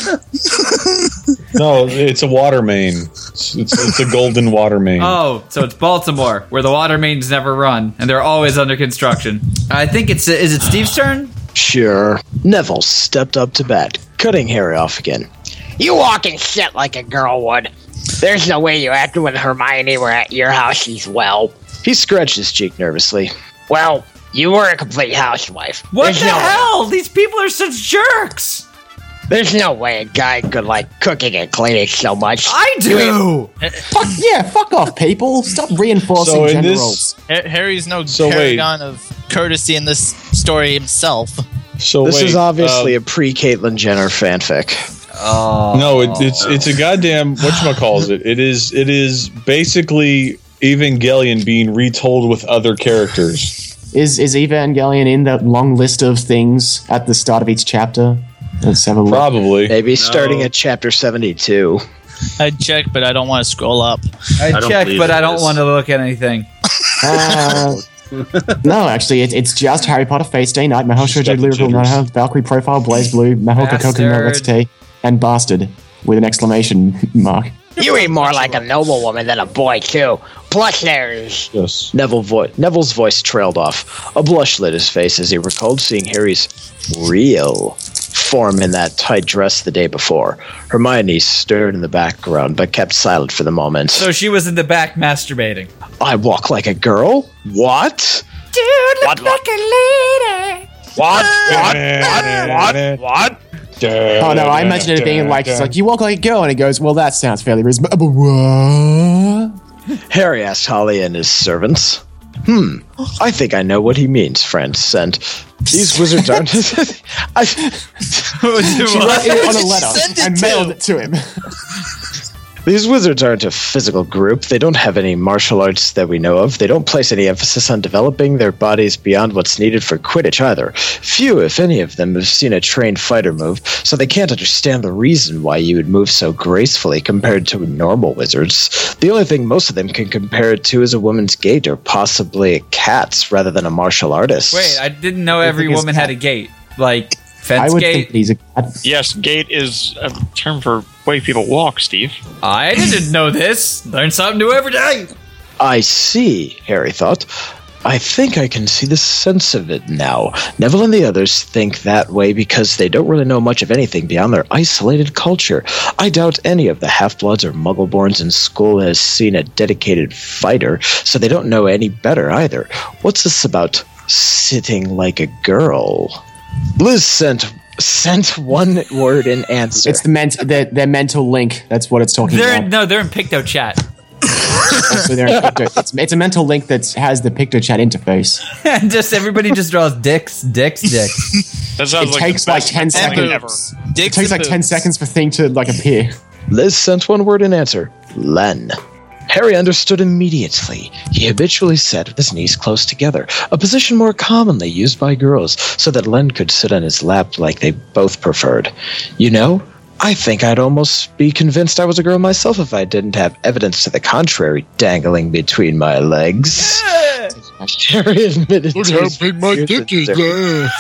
No, it's a water main. It's a golden water main. Oh, so it's Baltimore, where the water mains never run, and they're always under construction. I think is it Steve's turn? Sure. Neville stepped up to bat, cutting Harry off again. You walk and shit like a girl would. There's no way you acted when Hermione were at your house as well. He scratched his cheek nervously. Well, you were a complete housewife. What There's the no hell? These people are such jerks. There's no way a guy could like cooking and cleaning so much. I do. Fuck off, people. Stop reinforcing gender roles. Harry's no So paragon of courtesy in this story himself. So This is obviously a pre-Caitlyn Jenner fanfic. No, it's a goddamn whatchamacalls it. It is basically Evangelion being retold with other characters. Is Evangelion in that long list of things at the start of each chapter? Let's have a look. Probably. Maybe starting at chapter 72. I'd check, but I don't want to scroll up. I checked, but I don't want to look at anything. No, actually, it's just Harry Potter, Fate Stay Night, Mahal Shoujo, Lyrical Noha, Valkyrie Profile, Blaze Blue, Mahoka Kokuno, Let's Tay, and Bastard, with an exclamation mark. You ain't more like a noble woman than a boy, too. Plus, there's... Yes. Neville's voice trailed off. A blush lit his face as he recalled seeing Harry's real form in that tight dress the day before. Hermione stirred in the background, but kept silent for the moment. So she was in the back masturbating. I walk like a girl? What? Dude, look like a lady. What? Oh no, I imagine it being like, it's like, you walk like a girl, and he goes, well, that sounds fairly reasonable. What? Harry asked Holly and his servants. I think I know what he means, friend. Sent. These wizards aren't... She wrote it on a letter and mailed it to him. These wizards aren't a physical group. They don't have any martial arts that we know of. They don't place any emphasis on developing their bodies beyond what's needed for Quidditch either. Few, if any of them, have seen a trained fighter move, so they can't understand the reason why you would move so gracefully compared to normal wizards. The only thing most of them can compare it to is a woman's gait, or possibly a cat's, rather than a martial artist. Wait, I didn't know every woman had a gait. Like, fence I would gait? think he's a cat. Yes, gait is a term for way people walk, Steve. I didn't know this. Learn something new every day. I see, Harry thought. I think I can see the sense of it now. Neville and the others think that way because they don't really know much of anything beyond their isolated culture. I doubt any of the half-bloods or muggle-borns in school has seen a dedicated fighter, so they don't know any better either. What's this about sitting like a girl? Liz sent one word in answer. It's their mental link. That's what it's talking about. They're in Picto chat. Also there in Picto. It's a mental link that has the PictoChat interface. And just everybody just draws dicks. That sounds It takes like 10 seconds. ever. It takes like 10 seconds for thing to like appear. Liz sent one word in answer. Len. Harry understood immediately. He habitually sat with his knees close together, a position more commonly used by girls, so that Len could sit on his lap like they both preferred. You know, I think I'd almost be convinced I was a girl myself if I didn't have evidence to the contrary dangling between my legs. Harry admitted Look how big my dick is there.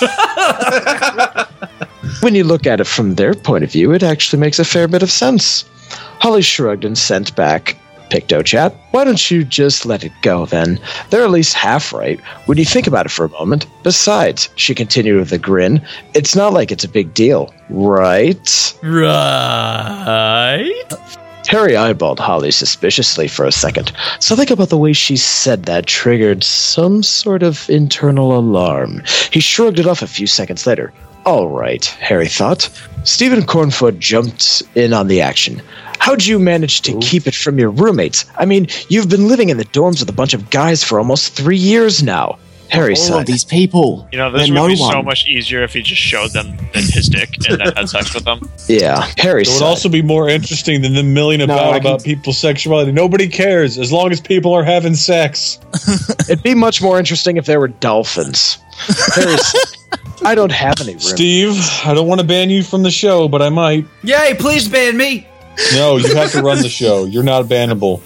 When you look at it from their point of view, it actually makes a fair bit of sense. Holly shrugged and sent back, PictoChat, why don't you just let it go then? They're at least half right when you think about it for a moment. Besides, she continued with a grin, it's not like it's a big deal, right? Right? Harry eyeballed Holly suspiciously for a second. Something about the way she said that triggered some sort of internal alarm. He shrugged it off a few seconds later. All right, Harry thought. Stephen Cornfoot jumped in on the action. How'd you manage to keep it from your roommates? I mean, you've been living in the dorms with a bunch of guys for almost 3 years now. Harry All sighed. of these people. You know, this They're would be no one. so much easier if he just showed them his dick and then had sex with them. Yeah, Harry It would sighed. also be more interesting than the milling about people's sexuality. Nobody cares as long as people are having sex. It'd be much more interesting if there were dolphins. Harry sighed. I don't have any room. Steve, I don't want to ban you from the show, but I might. Yay, please ban me. No, you have to run the show. You're not bannable.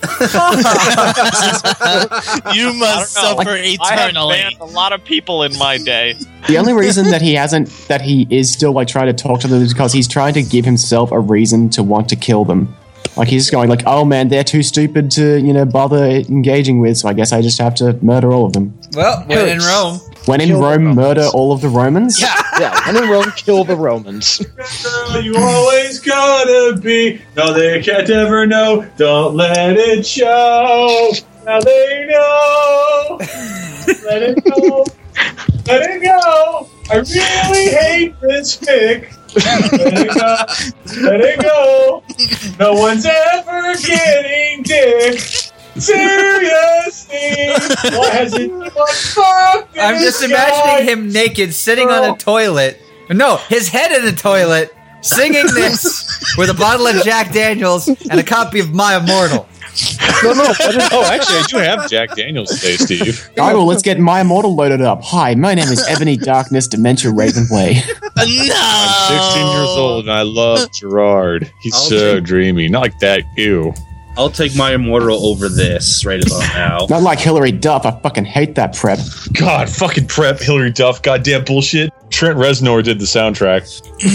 You must suffer I have eternally. banned a lot of people in my day. The only reason that he is still like trying to talk to them is because he's trying to give himself a reason to want to kill them. Like he's just going like, oh man, they're too stupid to, bother engaging with, so I guess I just have to murder all of them. Well, when in Rome. When in Rome, murder all of the Romans? Yeah, when in Rome, kill the Romans. You always gotta be. No, they can't ever know. Don't let it show. Now they know. Let it go. Let it go. I really hate this fic. Let it go. Let it go. No one's ever getting dick. Seriously, why has it fucked I'm just this imagining guy? him naked, sitting on a toilet. No, his head in a toilet, singing this with a bottle of Jack Daniels and a copy of My Immortal. Oh, actually, I do have Jack Daniels today, Steve. Alright, well, let's get My Immortal loaded up. Hi, my name is Ebony Darkness Dementia Ravenway. No! I'm 16 years old and I love Gerard. He's so dreamy. Not like that. Ew. I'll take my immortal over this right about now. Not like Hillary Duff, I fucking hate that prep. God, fucking prep, Hillary Duff, goddamn bullshit. Trent Reznor did the soundtrack.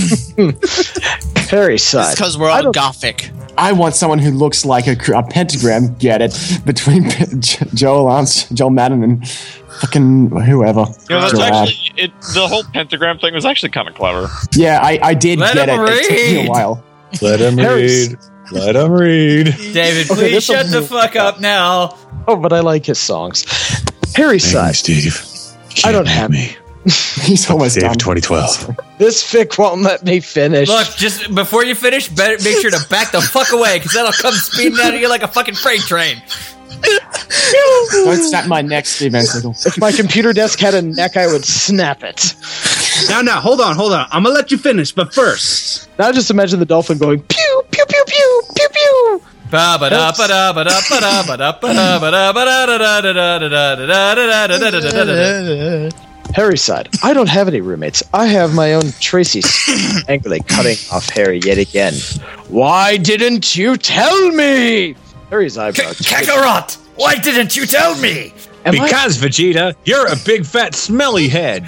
Harry sighed. It's because we're all gothic. I want someone who looks like a pentagram, get it, between Joel Madden and fucking whoever. That's Gerard. actually the whole pentagram thing was actually kind of clever. Yeah, I did Let get it. him It took me read. a while. Let him Harry's- read. Let him read. David, Okay, please this shut will the move fuck up now. Oh, but I like his songs. Harry sighed. Steve. I don't have me. He's almost done. 2012. This fic won't let me finish. Look, just before you finish, better make sure to back the fuck away, because that'll come speeding out of you like a fucking freight train. Don't snap my neck, Steve Ansigle. If my computer desk had a neck, I would snap it. Now, hold on. I'm gonna let you finish, but first. Now just imagine the dolphin going pew, pew, pew, pew, pew, pew. Harry sighed. I don't have any roommates. I have my own Tracy. Angrily cutting off Harry yet again. Why didn't you tell me? Harry's eyebrow. Kakarot! Why didn't you tell me? Because, Vegeta, you're a big fat smelly head.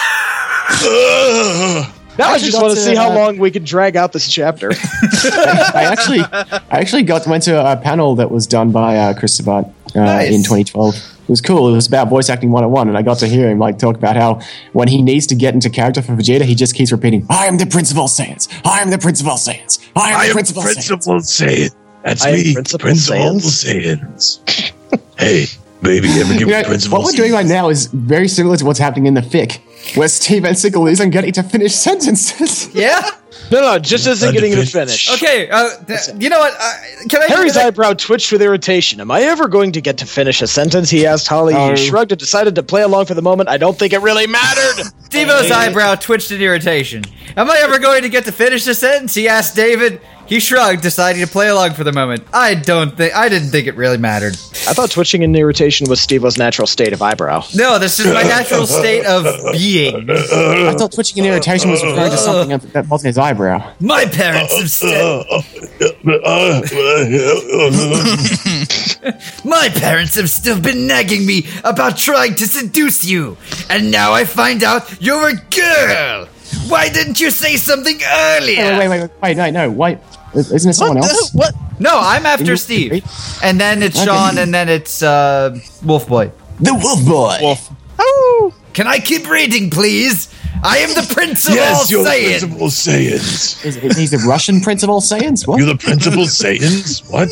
Now I Actually just got want to to, see how long we can drag out this chapter. I actually went to a panel that was done by Chris Sabat Nice. in 2012. It was cool. It was about voice acting 101, and I got to hear him like talk about how when he needs to get into character for Vegeta, he just keeps repeating, "I am the Prince of all Saiyans. I am the Prince of all Saiyans. I am the Prince of all Saiyans." Saiyan. That's I am me, Principal Saiyans. Hey, baby, ever give You know, what we're doing right now is very similar to what's happening in the fic. Where Steven Seagal isn't getting to finish sentences. Yeah? No, just isn't getting to finish. Okay, you know what? Can I? Harry's eyebrow twitched with irritation. Am I ever going to get to finish a sentence? He asked Holly. He shrugged and decided to play along for the moment. I don't think it really mattered. Devo's eyebrow twitched in irritation. Am I ever going to get to finish a sentence? He asked David. He shrugged, deciding to play along for the moment. I didn't think it really mattered. I thought twitching in irritation was Steve-O's natural state of eyebrow. No, this is my natural state of being. I thought twitching in irritation was referring to something that wasn't his eyebrow. My parents have My parents have still been nagging me about trying to seduce you. And now I find out you're a girl. Why didn't you say something earlier? Wait, no, wait. Isn't it someone else? What? No, I'm after Steve. And then it's Sean, and then it's Wolf Boy. The Wolf Boy. Wolf. Oh! Can I keep reading, please? I am the Prince of all Saiyans. Yes, you're the Prince of all Saiyans. He's the Russian Prince of all Saiyans? What? You're the Prince of all Saiyans? What?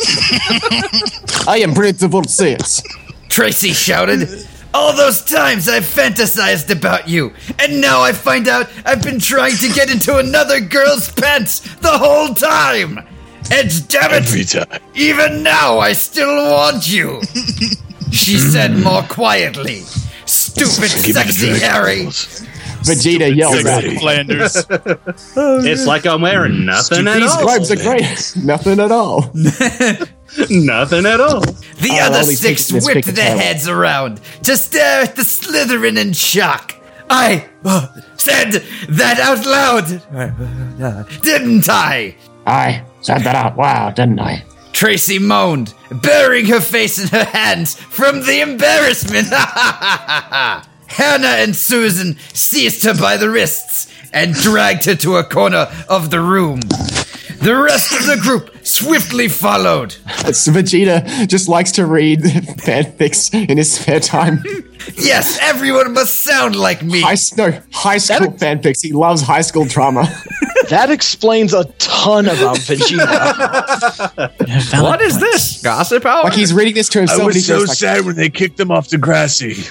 I am Prince of all Saiyans. Tracy shouted. All those times I've fantasized about you, and now I find out I've been trying to get into another girl's pants the whole time! And damn it, Every time. Even now I still want you! She said more quietly. Stupid sexy Harry! Vegeta yells at Flanders. It's like I'm wearing nothing at These all. robes are great. Nothing at all. Nothing at all. The other six whipped their heads around to stare at the Slytherin in shock. I said that out loud, didn't I? I said that out loud, didn't I? Tracy moaned, burying her face in her hands from the embarrassment. Hannah and Susan seized her by the wrists and dragged her to a corner of the room. The rest of the group swiftly followed. Vegeta just likes to read fanfics in his spare time. Yes, everyone must sound like me. High school fanfics. He loves high school drama. That explains a ton about Vegeta. What is this? Gossip hour? Like he's reading this to himself. I was so like, sad when they kicked him off Degrassi.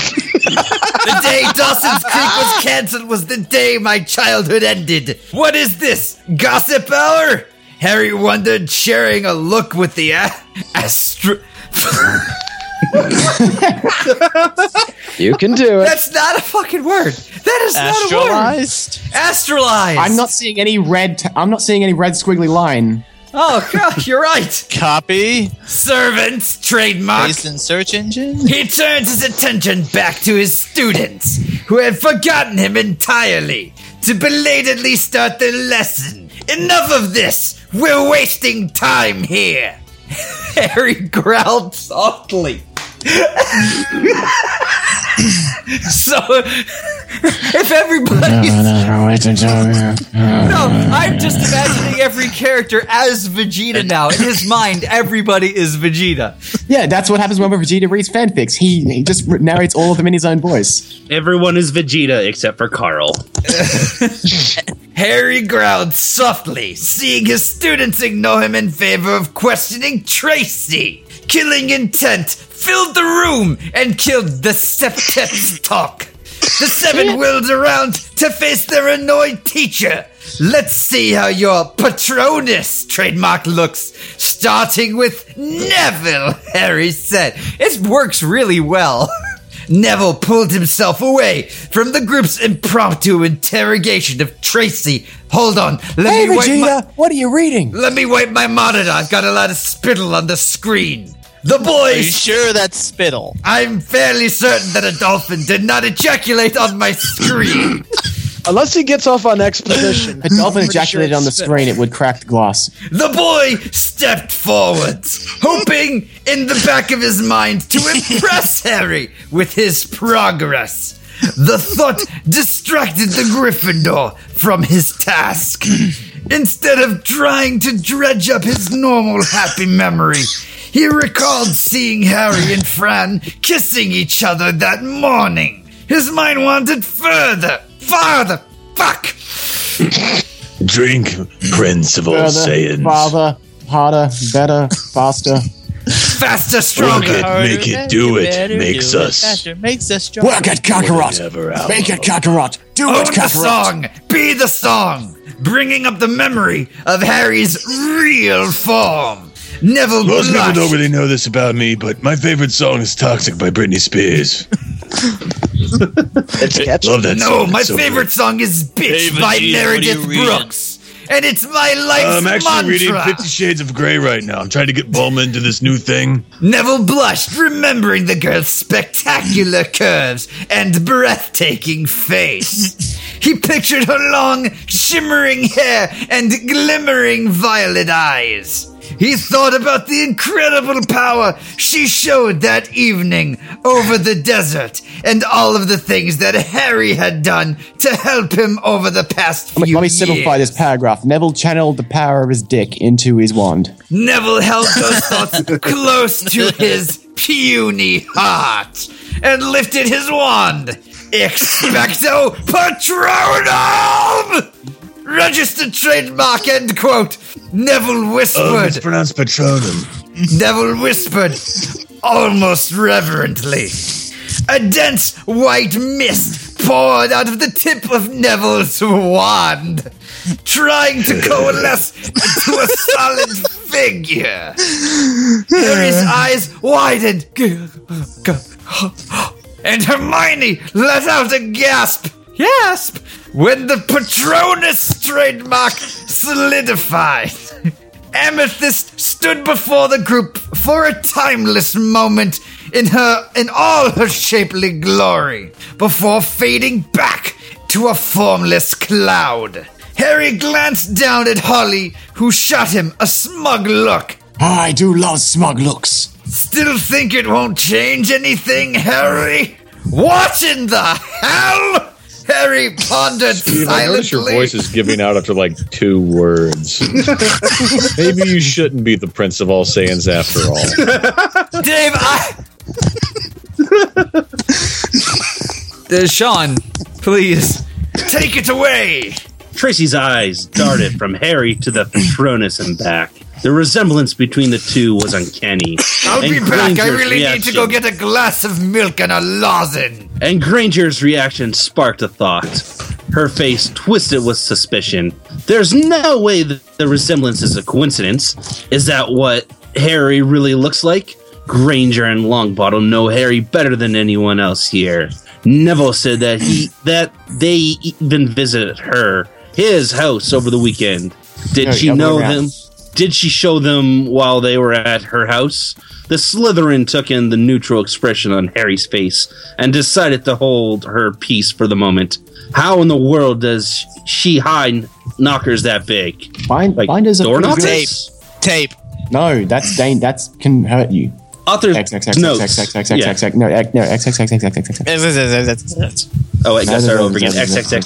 The day Dawson's Creek was cancelled was the day my childhood ended. What is this? Gossip hour? Harry wondered, sharing a look with the You can do it. That's not a fucking word. That is not a word. Astralized. I'm not seeing any red. I'm not seeing any red squiggly line. Oh god, you're right. Copy. Servants, trademark. Paste in search engine. He turns his attention back to his students, who had forgotten him entirely, to belatedly start their lesson. Enough of this! We're wasting time here! Harry growled softly. So, if everybody... No, I'm just imagining every character as Vegeta now. In his mind, everybody is Vegeta. Yeah, that's what happens whenever Vegeta reads fanfics. He just narrates all of them in his own voice. Everyone is Vegeta except for Carl. Harry growled softly, seeing his students ignore him in favor of questioning Tracy. Killing intent filled the room and killed the septet's talk. The seven wheeled around to face their annoyed teacher. Let's see how your Patronus trademark looks, starting with Neville, Harry said. It works really well. Neville pulled himself away from the group's impromptu interrogation of Tracy. Hold on, Hey Vegeta, what are you reading? Let me wipe my monitor. I've got a lot of spittle on the screen. The Are you boys... sure that's spittle? I'm fairly certain that a dolphin did not ejaculate on my screen. Unless he gets off on exposition. If a dolphin ejaculated on the screen, it would crack the glass. The boy stepped forwards, hoping in the back of his mind to impress Harry with his progress. The thought distracted the Gryffindor from his task. Instead of trying to dredge up his normal happy memory, he recalled seeing Harry and Fran kissing each other that morning. His mind wandered farther. Fuck! Drink, Prince of all Saiyans. Farther, harder, better, faster. Faster, stronger. Work it, make it, do it, makes us. Faster, makes us stronger. Work it, Kakarot. Make it, Kakarot. Do Own it, the Kakarot. song. Be the song. Bringing up the memory of Harry's real form. Neville Most people blushed. don't really know this about me, but my favorite song is Toxic by Britney Spears. It's catchy. Love that song. No, my It's so favorite good. song is Bitch Hey, by Vegeta, what are Meredith you reading? Brooks. And it's my life's I'm actually mantra. reading 50 Shades of Grey right now. I'm trying to get Bulma into this new thing. Neville blushed, remembering the girl's spectacular curves and breathtaking face. He pictured her long, shimmering hair and glimmering violet eyes. He thought about the incredible power she showed that evening over the desert and all of the things that Harry had done to help him over the past few Let me simplify years. this paragraph. Neville channeled the power of his dick into his wand. Neville held those thoughts close to his puny heart and lifted his wand. Expecto Patronum! Registered trademark, end quote. Neville It's whispered. pronounced Patronum. Neville whispered, almost reverently. A dense white mist poured out of the tip of Neville's wand, trying to coalesce into a solid figure. Harry's eyes widened, and Hermione let out a gasp. When the Patronus trademark solidified. Amethyst stood before the group for a timeless moment in all her shapely glory, before fading back to a formless cloud. Harry glanced down at Holly, who shot him a smug look. I do love smug looks. Still think it won't change anything, Harry? What in the hell? Harry pondered Steve, I notice your silently. voice is giving out after like 2 words. Maybe you shouldn't be the Prince of all Saiyans after all. Dave, Sean, please, take it away. Tracy's eyes darted from Harry to the Patronus and back. The resemblance between the two was uncanny. I'll be And back. I Granger's really need to go reaction- get a glass of milk and a lozenge. And Granger's reaction sparked a thought. Her face twisted with suspicion. There's no way that the resemblance is a coincidence. Is that what Harry really looks like? Granger and Longbottom know Harry better than anyone else here. Neville said that they even visited his house over the weekend. Did she know them? Did she show them while they were at her house? The Slytherin took in the neutral expression on Harry's face and decided to hold her peace for the moment. How in the world does she hide knockers that big? Binders are doorknobs? pretty good. Tape. No, that can hurt you. Author's XXX notes. No, XXX. Oh, wait, gotta start over again.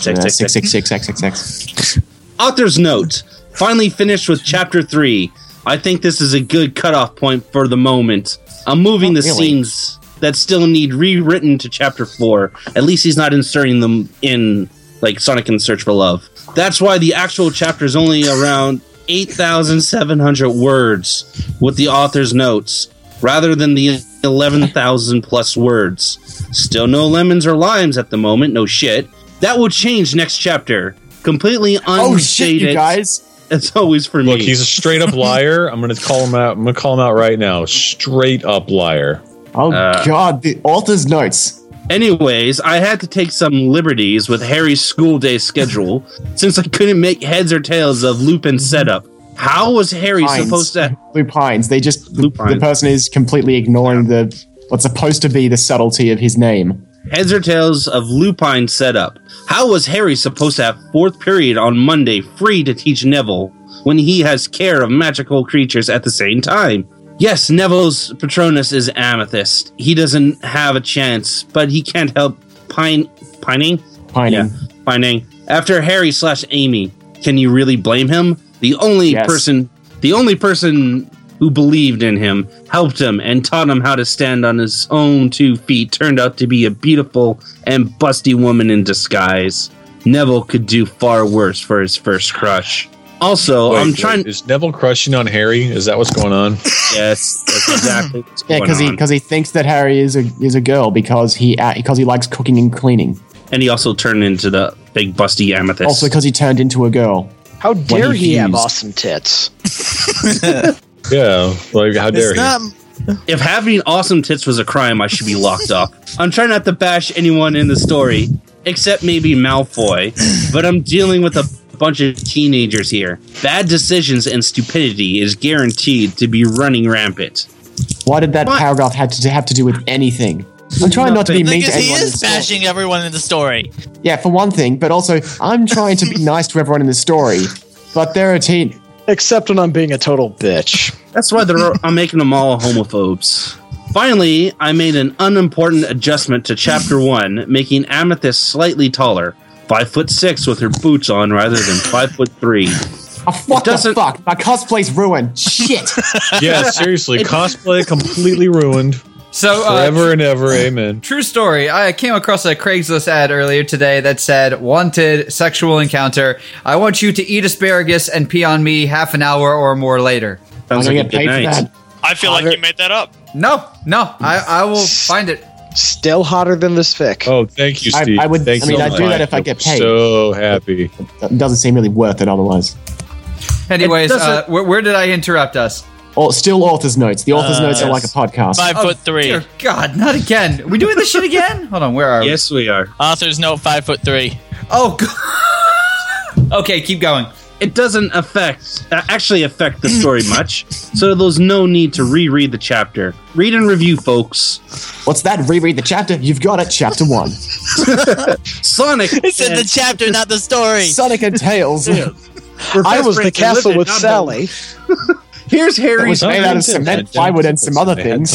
XXX. Author's note. Finally finished with chapter 3. I think this is a good cutoff point for the moment. I'm moving the scenes that still need rewritten to chapter 4. At least he's not inserting them in, like, Sonic and Search for Love. That's why the actual chapter is only around 8,700 words with the author's notes, rather than the 11,000 plus words. Still no lemons or limes at the moment, no shit. That will change next chapter. Completely unstated. Oh shit, you guys. It's always for me. Look, he's a straight up liar. I'm going to call him out. I'm going to call him out right now. Straight up liar. Oh god, the author's notes. Anyways, I had to take some liberties with Harry's school day schedule since I couldn't make heads or tails of Lupin's setup. How was Harry supposed to... Lupines. They just... The person is completely ignoring what's supposed to be the subtlety of his name. Heads or tails of Lupine's setup. How was Harry supposed to have 4th period on Monday free to teach Neville when he has care of magical creatures at the same time? Yes, Neville's Patronus is Amethyst. He doesn't have a chance, but he can't help pining. Yeah, pining. After Harry / Amy, can you really blame him? The only person who believed in him, helped him, and taught him how to stand on his own 2 feet turned out to be a beautiful and busty woman in disguise. Neville could do far worse for his first crush. Also, I'm trying. Is Neville crushing on Harry? Is that what's going on? Yes, that's exactly. What's Yeah, going on. because he thinks that Harry is a girl because he likes cooking and cleaning. And he also turned into the big busty amethyst. Also, because he turned into a girl. How dare he have fused. awesome tits? Yeah, like how dare he? If having awesome tits was a crime, I should be locked up. I'm trying not to bash anyone in the story, except maybe Malfoy, but I'm dealing with a bunch of teenagers here. Bad decisions and stupidity is guaranteed to be running rampant. Why did that paragraph have to do with anything? I'm trying not to be mean to Because he anyone. is bashing everyone in the story. Yeah, for one thing, but also I'm trying to be nice to everyone in the story. But they're a teen. Except when I'm being a total bitch. That's why I'm making them all homophobes. Finally, I made an unimportant adjustment to Chapter 1, making Amethyst slightly taller. 5'6" with her boots on rather than 5'3". Oh, what the fuck? My cosplay's ruined. Shit. Yeah, seriously, cosplay completely ruined. So forever and ever, amen. True story. I came across a Craigslist ad earlier today that said, "Wanted sexual encounter. I want you to eat asparagus and pee on me half an hour or more later." Sounds like a good night. I feel like you made that up. No, I will find it. Still hotter than this fic. Oh, thank you, Steve. I would. Thank I mean, you I'd so do that much. if I get paid. So happy. It doesn't seem really worth it otherwise. Anyways, where did I interrupt us? Oh, still author's notes. The author's notes are like a podcast. 5'3". Dear God, not again. We doing this shit again? Hold on, where are we? Yes, we are. Author's note 5'3". Oh, God. Okay, keep going. It doesn't actually affect the story much, so there's no need to reread the chapter. Read and review, folks. What's that? Reread the chapter? You've got it. Chapter 1. Sonic. It's in the chapter, not the story. Sonic and Tails. I was the castle with Sally. Here's It Harry's. was made out of cement, plywood, and some other things.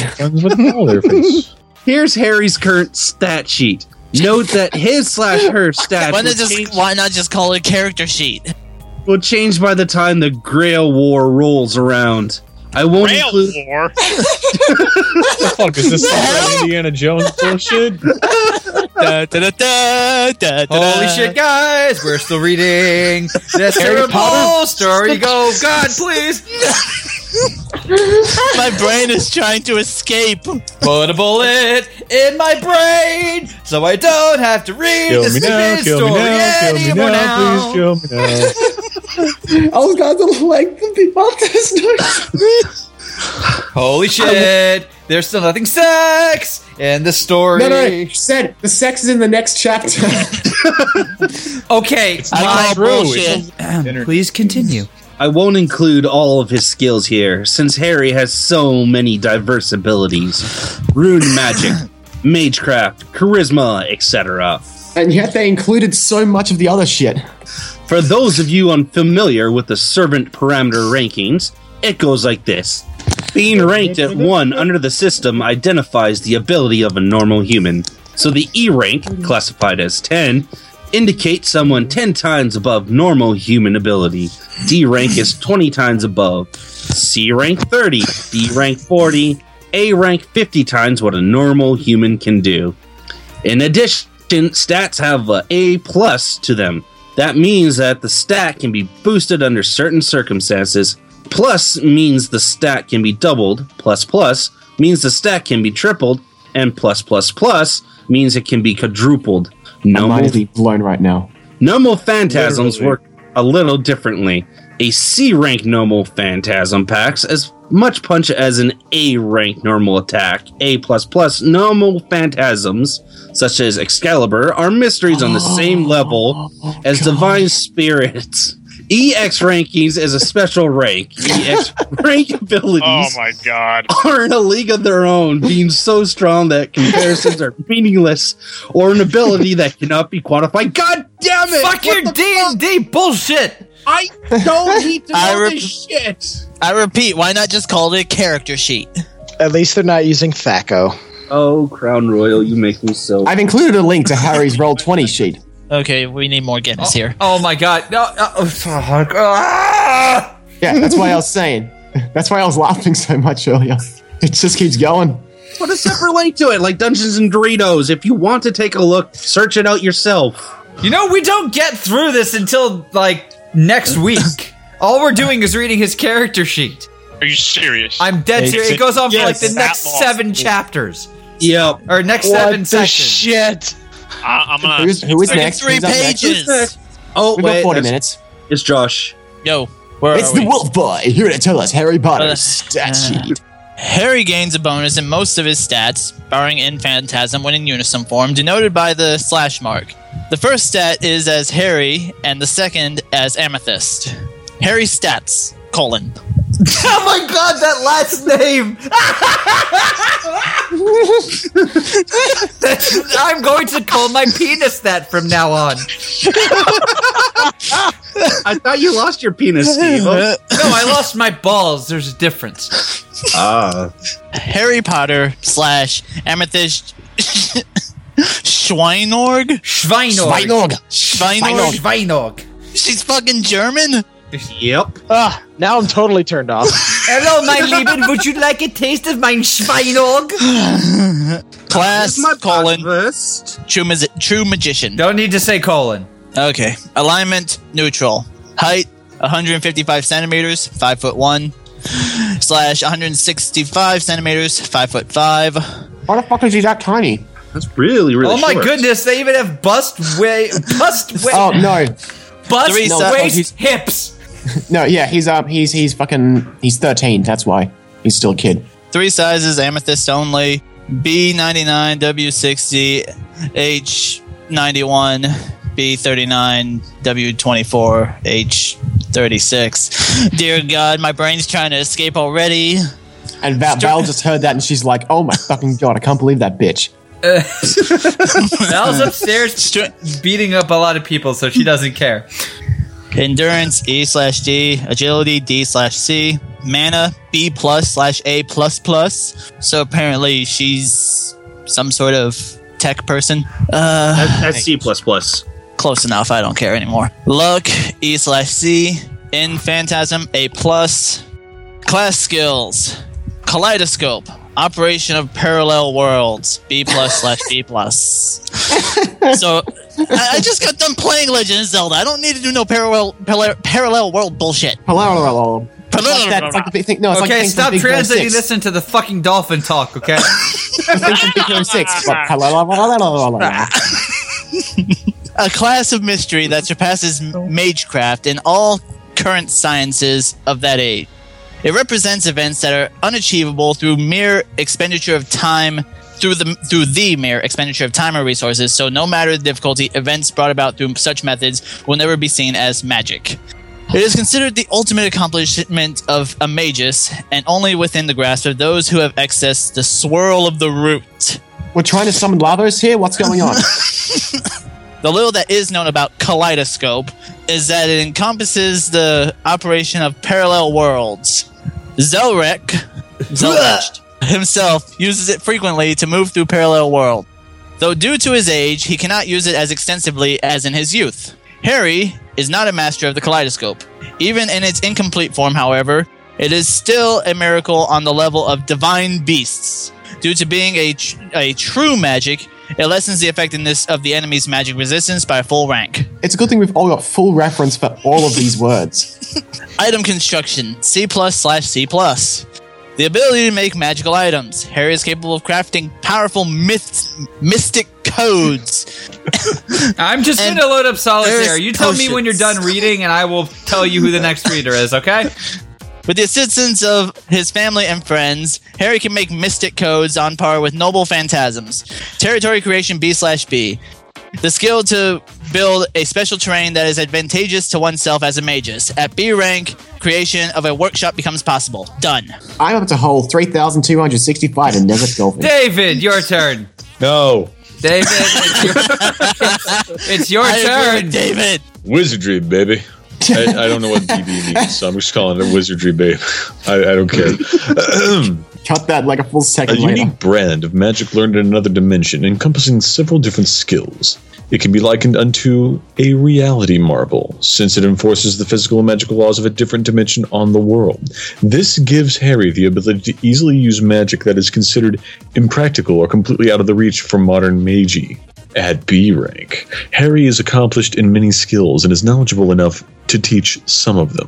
Here's Harry's current stat sheet. Note that his/her stats Why not just call it a character sheet? will change by the time the Grail War rolls around. I won't Rail include. War. What the fuck is this? Some Indiana Jones bullshit? Holy shit, guys! We're still reading this terrible story. Go, God, please! My brain is trying to escape. Put a bullet in my brain so I don't have to read Kill this me now, stupid kill me story now, kill me anymore now, please kill me now. I was going to like the author's notes. Holy shit! There's still nothing sex in the story. No. Said the sex is in the next chapter. Okay, I call bullshit. please continue. I won't include all of his skills here, since Harry has so many diverse abilities: rune magic, magecraft, charisma, etc. And yet they included so much of the other shit. For those of you unfamiliar with the servant parameter rankings, it goes like this. Being ranked at 1 under the system identifies the ability of a normal human. So the E rank, classified as 10, indicates someone 10 times above normal human ability. D rank is 20 times above. C rank 30, B rank 40, A rank 50 times what a normal human can do. In addition, stats have a A plus to them. That means that the stat can be boosted under certain circumstances. Plus means the stat can be doubled. Plus plus means the stat can be tripled. And plus plus plus means it can be quadrupled. My mind is blown right now. Normal phantasms work a little differently. A C rank normal phantasm packs as much punch as an A rank normal attack. A normal phantasms, such as Excalibur, are mysteries on the same level as divine spirits. EX rankings is a special rank. EX rank abilities Oh my god. are in a league of their own, being so strong that comparisons are meaningless, or an ability that cannot be quantified. God damn it! Fuck your D&D bullshit! I don't need to know this shit! I repeat, why not just call it a character sheet? At least they're not using THACO. Oh, Crown Royal, you make me so... I've included a link to Harry's Roll20 sheet. Okay, we need more Guinness here. Oh my god. No, fuck. Yeah, that's why I was saying. That's why I was laughing so much earlier. It just keeps going. Put a separate link to it, like Dungeons and Doritos. If you want to take a look, search it out yourself. You know, we don't get through this until, like, next week. All we're doing is reading his character sheet. Are you serious? I'm dead serious. It goes on for like the Yes. next That long. 7 chapters. Yep. Or next What 7 the sections. shit? I'm gonna. Who is next? 3 Who's up next? pages. Oh, We've got wait. 40 that's- minutes. It's Josh. Yo, where It's are the we? Wolf Boy here to tell us Harry Potter's stat sheet. Harry gains a bonus in most of his stats, barring in Phantasm when in Unison form, denoted by the slash mark. The first stat is as Harry, and the second as Amethyst. Harry stats, : Oh my god, that last name! I'm going to call my penis that from now on. I thought you lost your penis, Steve. No, I lost my balls. There's a difference. Harry Potter / Amethyst Schweinorg? Schweinorg. She's fucking German? Yep. Now I'm totally turned off. Hello, my Lieben. Would you like a taste of mein Schweinorg? Class : First. True Magician. Don't need to say colon. Okay. Alignment: neutral. Height: 155 centimeters, 5'1". / 165 centimeters, 5'5". Why the fuck is he that tiny? That's really Oh my short. goodness, they even have bust Oh no, waist, hips. no, yeah, he's 13. That's why he's still a kid. 3 sizes: amethyst only. B99, W60, H91, B39, W24, H36. Dear God, my brain's trying to escape already. And Val just heard that and she's like, "Oh my fucking god, I can't believe that bitch." Val's upstairs beating up a lot of people, so she doesn't care. Endurance: E/D. Agility: D/C. Mana: B+/A++. So apparently she's some sort of tech person. That's C++. Close enough. I don't care anymore. Luck: E/C. In Phantasm: A+. Class skills: Kaleidoscope. Operation of Parallel Worlds. B+/B+. So I just got done playing Legend of Zelda. I don't need to do no parallel world bullshit. Hello. That's like the big thing. No, it's Okay, like stop Big Hero translating 6. this into the fucking dolphin talk, okay? Things from Big Hero 6. But A class of mystery that surpasses magecraft in all current sciences of that age. It represents events that are unachievable through mere expenditure of time, through the mere expenditure of time or resources. So no matter the difficulty, events brought about through such methods will never be seen as magic. It is considered the ultimate accomplishment of a magus, and only within the grasp of those who have accessed the swirl of the root. We're trying to summon Lavos here. What's going on? The little that is known about Kaleidoscope is that it encompasses the operation of parallel worlds. Zelrek himself uses it frequently to move through parallel world. Though due to his age, he cannot use it as extensively as in his youth. Harry is not a master of the Kaleidoscope. Even in its incomplete form, however, it is still a miracle on the level of divine beasts. Due to being a true magic, it lessens the effectiveness of the enemy's magic resistance by a full rank. It's a good thing we've all got full reference for all of these words. Item construction: C+/C+. The ability to make magical items. Harry is capable of crafting powerful mystic codes. I'm just going to load up Solitaire. You tell me when you're done reading, and I will tell you who the next reader is, okay? With the assistance of his family and friends, Harry can make mystic codes on par with noble phantasms. Territory creation: B/B. The skill to build a special terrain that is advantageous to oneself as a magus. At B rank, creation of a workshop becomes possible. Done. I'm up to hole 3,265 in Desert Dolphin. David, your turn. No. David, it's your turn. David. Wizardry, baby. I don't know what BB means, so I'm just calling it Wizardry, babe. I don't care. Cut that like a full second A later. unique brand of magic learned in another dimension, encompassing several different skills. It can be likened unto a reality marble, since it enforces the physical and magical laws of a different dimension on the world. This gives Harry the ability to easily use magic that is considered impractical or completely out of the reach for modern magi. At B rank, Harry is accomplished in many skills and is knowledgeable enough to teach some of them.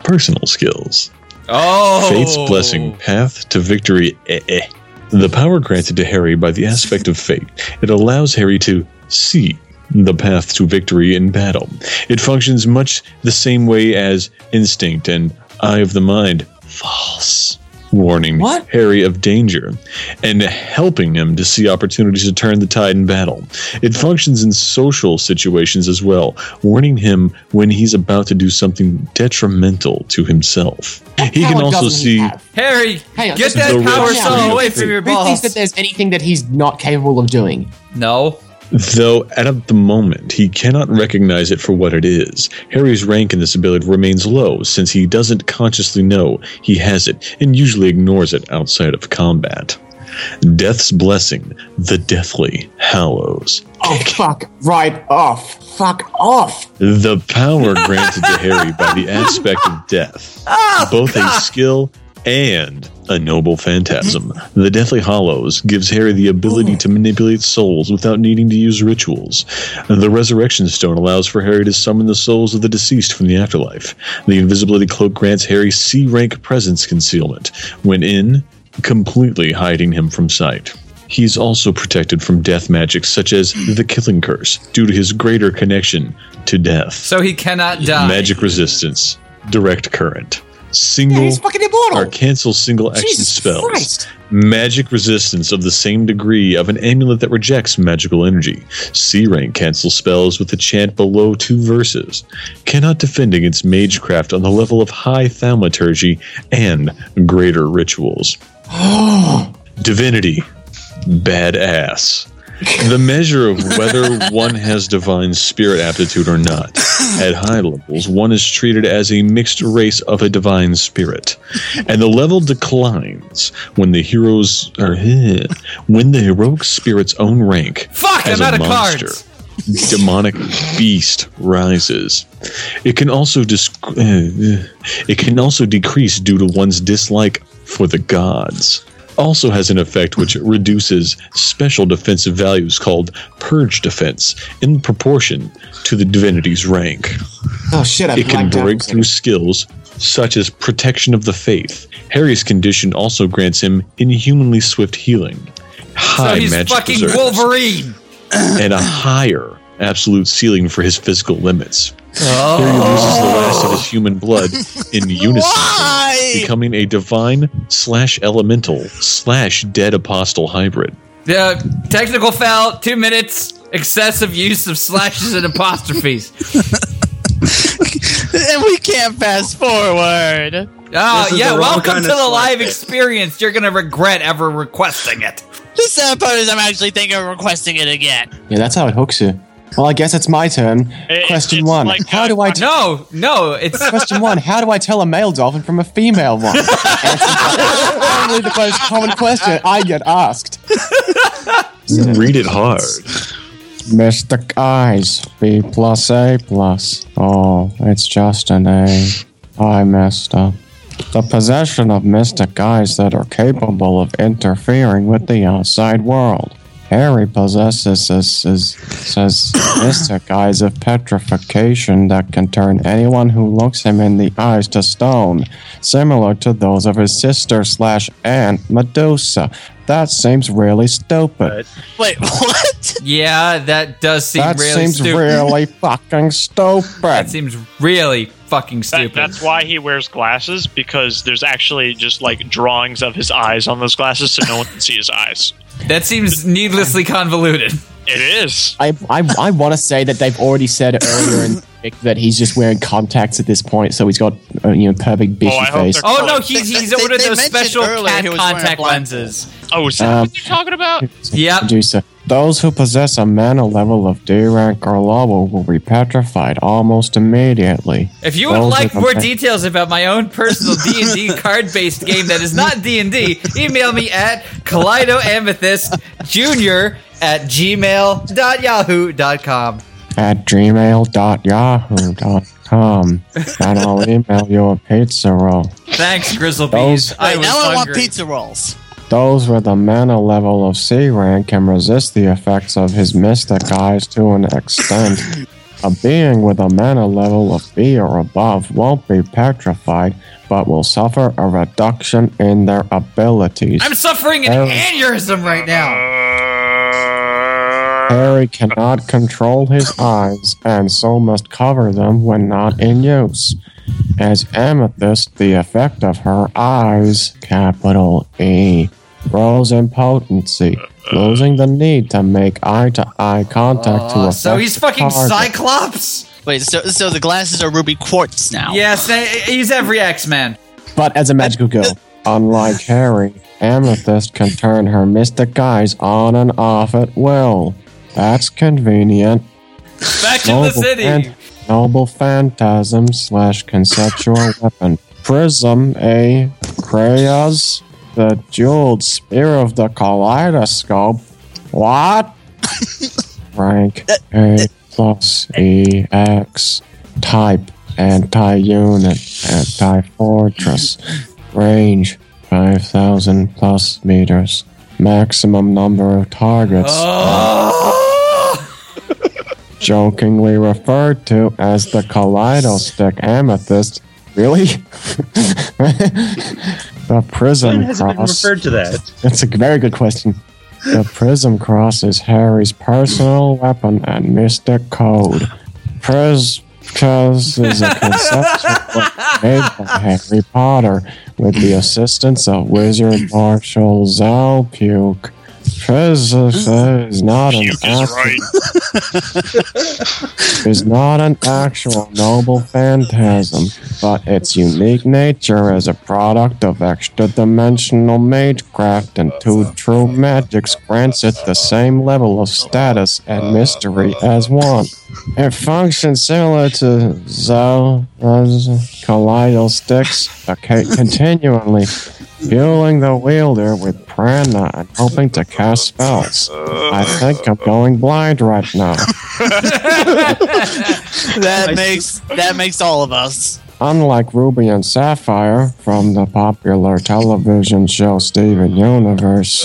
personal skills. Oh! Fate's blessing, path to victory. The power granted to Harry by the aspect of fate. It allows Harry to see the path to victory in battle. It functions much the same way as instinct and eye of the mind. False. Warning Harry of danger and helping him to see opportunities to turn the tide in battle. It functions in social situations as well, warning him when he's about to do something detrimental to himself. He can also see... Harry, Hang on, get listen, that power cell away from your Who thinks balls. that there's anything that he's not capable of doing? No. Though at the moment he cannot recognize it for what it is, Harry's rank in this ability remains low since he doesn't consciously know he has it and usually ignores it outside of combat. Death's blessing, the Deathly Hallows. Oh, fuck right off. Fuck off. The power granted to Harry by the aspect of death, both a skill and a noble phantasm. The Deathly Hallows gives Harry the ability to manipulate souls without needing to use rituals. The Resurrection Stone allows for Harry to summon the souls of the deceased from the afterlife. The Invisibility Cloak grants Harry C-rank presence concealment when in, completely hiding him from sight. He's also protected from death magic such as the Killing Curse due to his greater connection to death. So he cannot die. Magic resistance, direct current. Single he's fucking immortal. or cancel single action Jesus spells. Christ. Magic resistance of the same degree of an amulet that rejects magical energy. C-rank cancel spells with a chant below 2 verses. Cannot defend against magecraft on the level of high thaumaturgy and greater rituals. Divinity. Badass. The measure of whether one has divine spirit aptitude or not. At high levels, one is treated as a mixed race of a divine spirit, and the level declines when the heroic spirit's own rank as I'm out a of monster, cards. demonic beast rises. It can also decrease due to one's dislike for the gods. Also has an effect which reduces special defensive values called Purge Defense in proportion to the divinity's rank. Oh shit, It can break through skills such as Protection of the Faith. Harry's condition also grants him inhumanly swift healing, high So he's magic fucking reserves, Wolverine. and a higher absolute ceiling for his physical limits. Harry loses the last of his human blood in unison, becoming a divine/elemental/dead apostle hybrid. Technical foul, 2 minutes, excessive use of slashes and apostrophes. And we can't fast forward. Oh, yeah, welcome kind to of the live slapstick. experience. You're going to regret ever requesting it. The sad part is I'm actually thinking of requesting it again. Yeah, that's how it hooks you. Well, I guess it's my turn. Question it's 1. like, How do I... No, it's... Question 1. How do I tell a male dolphin from a female one? Probably the most common question I get asked. Read it hard. Mystic Eyes. B+, A+. Oh, it's just an A. I messed up. The possession of mystic eyes that are capable of interfering with the outside world. Harry possesses mystic eyes of petrification that can turn anyone who looks him in the eyes to stone, similar to those of his sister/aunt Medusa. That seems really stupid. Wait, what? Yeah, that does seem That really seems stupid. really fucking stupid. That seems really fucking stupid. That's why he wears glasses, because there's actually just like drawings of his eyes on those glasses so no one can see his eyes. That seems needlessly convoluted. It is. I want to say that they've already said earlier in the pic that he's just wearing contacts at this point, so he's got perfect bitchy I hope face. they're- Oh no, he's ordered they those mentioned special earlier cat he was wearing a contact blindfold. lenses. Oh, is that what you're talking about? Yep. Producer. Those who possess a mana level of D rank or lower will be petrified almost immediately. If you would Those like with more a- details about my own personal D&D card-based game that is not D&D, email me at kaleidoamethyst@gmail.yahoo.com. At gmail.yahoo.com. And I'll email you a pizza roll. Thanks, Grizzlebees. Those- I Wait, was now I want hungry. pizza rolls. Those with a mana level of C rank can resist the effects of his mystic eyes to an extent. A being with a mana level of B or above won't be petrified, but will suffer a reduction in their abilities. I'm suffering an aneurysm right now. Harry cannot control his eyes, and so must cover them when not in use. As Amethyst, the effect of her eyes, capital E, grows in potency, losing the need to make eye-to-eye contact to affect So he's fucking the target. Cyclops? Wait, so the glasses are ruby quartz now? Yes, he's every X-Man. But as a magical girl, unlike Harry, Amethyst can turn her mystic eyes on and off at will. That's convenient. Back to the city. Noble phantasm / conceptual weapon. Prism A. Krayas, the jeweled spear of the kaleidoscope. What? Rank A plus EX. Type anti-unit, anti-fortress. Range 5,000 plus meters. Maximum number of targets. Jokingly referred to as the Kaleidostick Amethyst. Really? The Prism When has it been Cross. referred to that? That's a very good question. The Prism Cross is Harry's personal weapon and mystic code. Priscus is a conceptual weapon made by Harry Potter with the assistance of Wizard Marshal Zalpuke. Priscus is not an actual noble phantasm, but its unique nature as a product of extra-dimensional magecraft and two true magics grants it the same level of status and mystery as one. It functions similar to Zelda's Kaleidosticks, continually fueling the wielder with prana and hoping to cast spells. I think I'm going blind right now. That makes all of us. Unlike Ruby and Sapphire from the popular television show Steven Universe,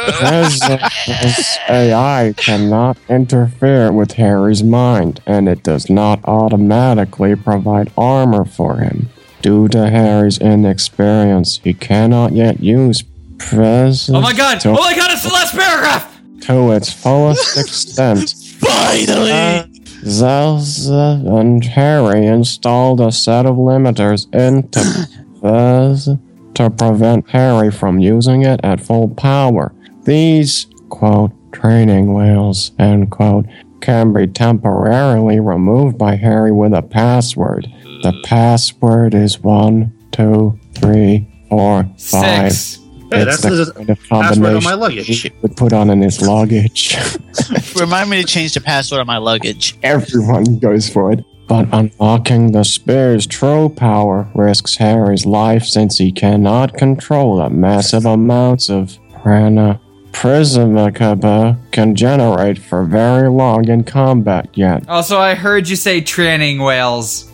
this AI cannot interfere with Harry's mind, and it does not automatically provide armor for him. Due to Harry's inexperience, he cannot yet use Prism. Oh my god, it's the last paragraph! To its fullest extent. Finally! Zelda and Harry installed a set of limiters into Fez to prevent Harry from using it at full power. These, quote, training wheels, end quote, can be temporarily removed by Harry with a password. The password is 1, 2, 3, 4, 5. 6. Hey, that's the password on my luggage. He would put on in his luggage. Remind me to change the password on my luggage. Everyone goes for it. But unlocking the spear's true power risks Harry's life since he cannot control the massive amounts of prana Prismicaba can generate for very long in combat yet. Also, I heard you say training whales.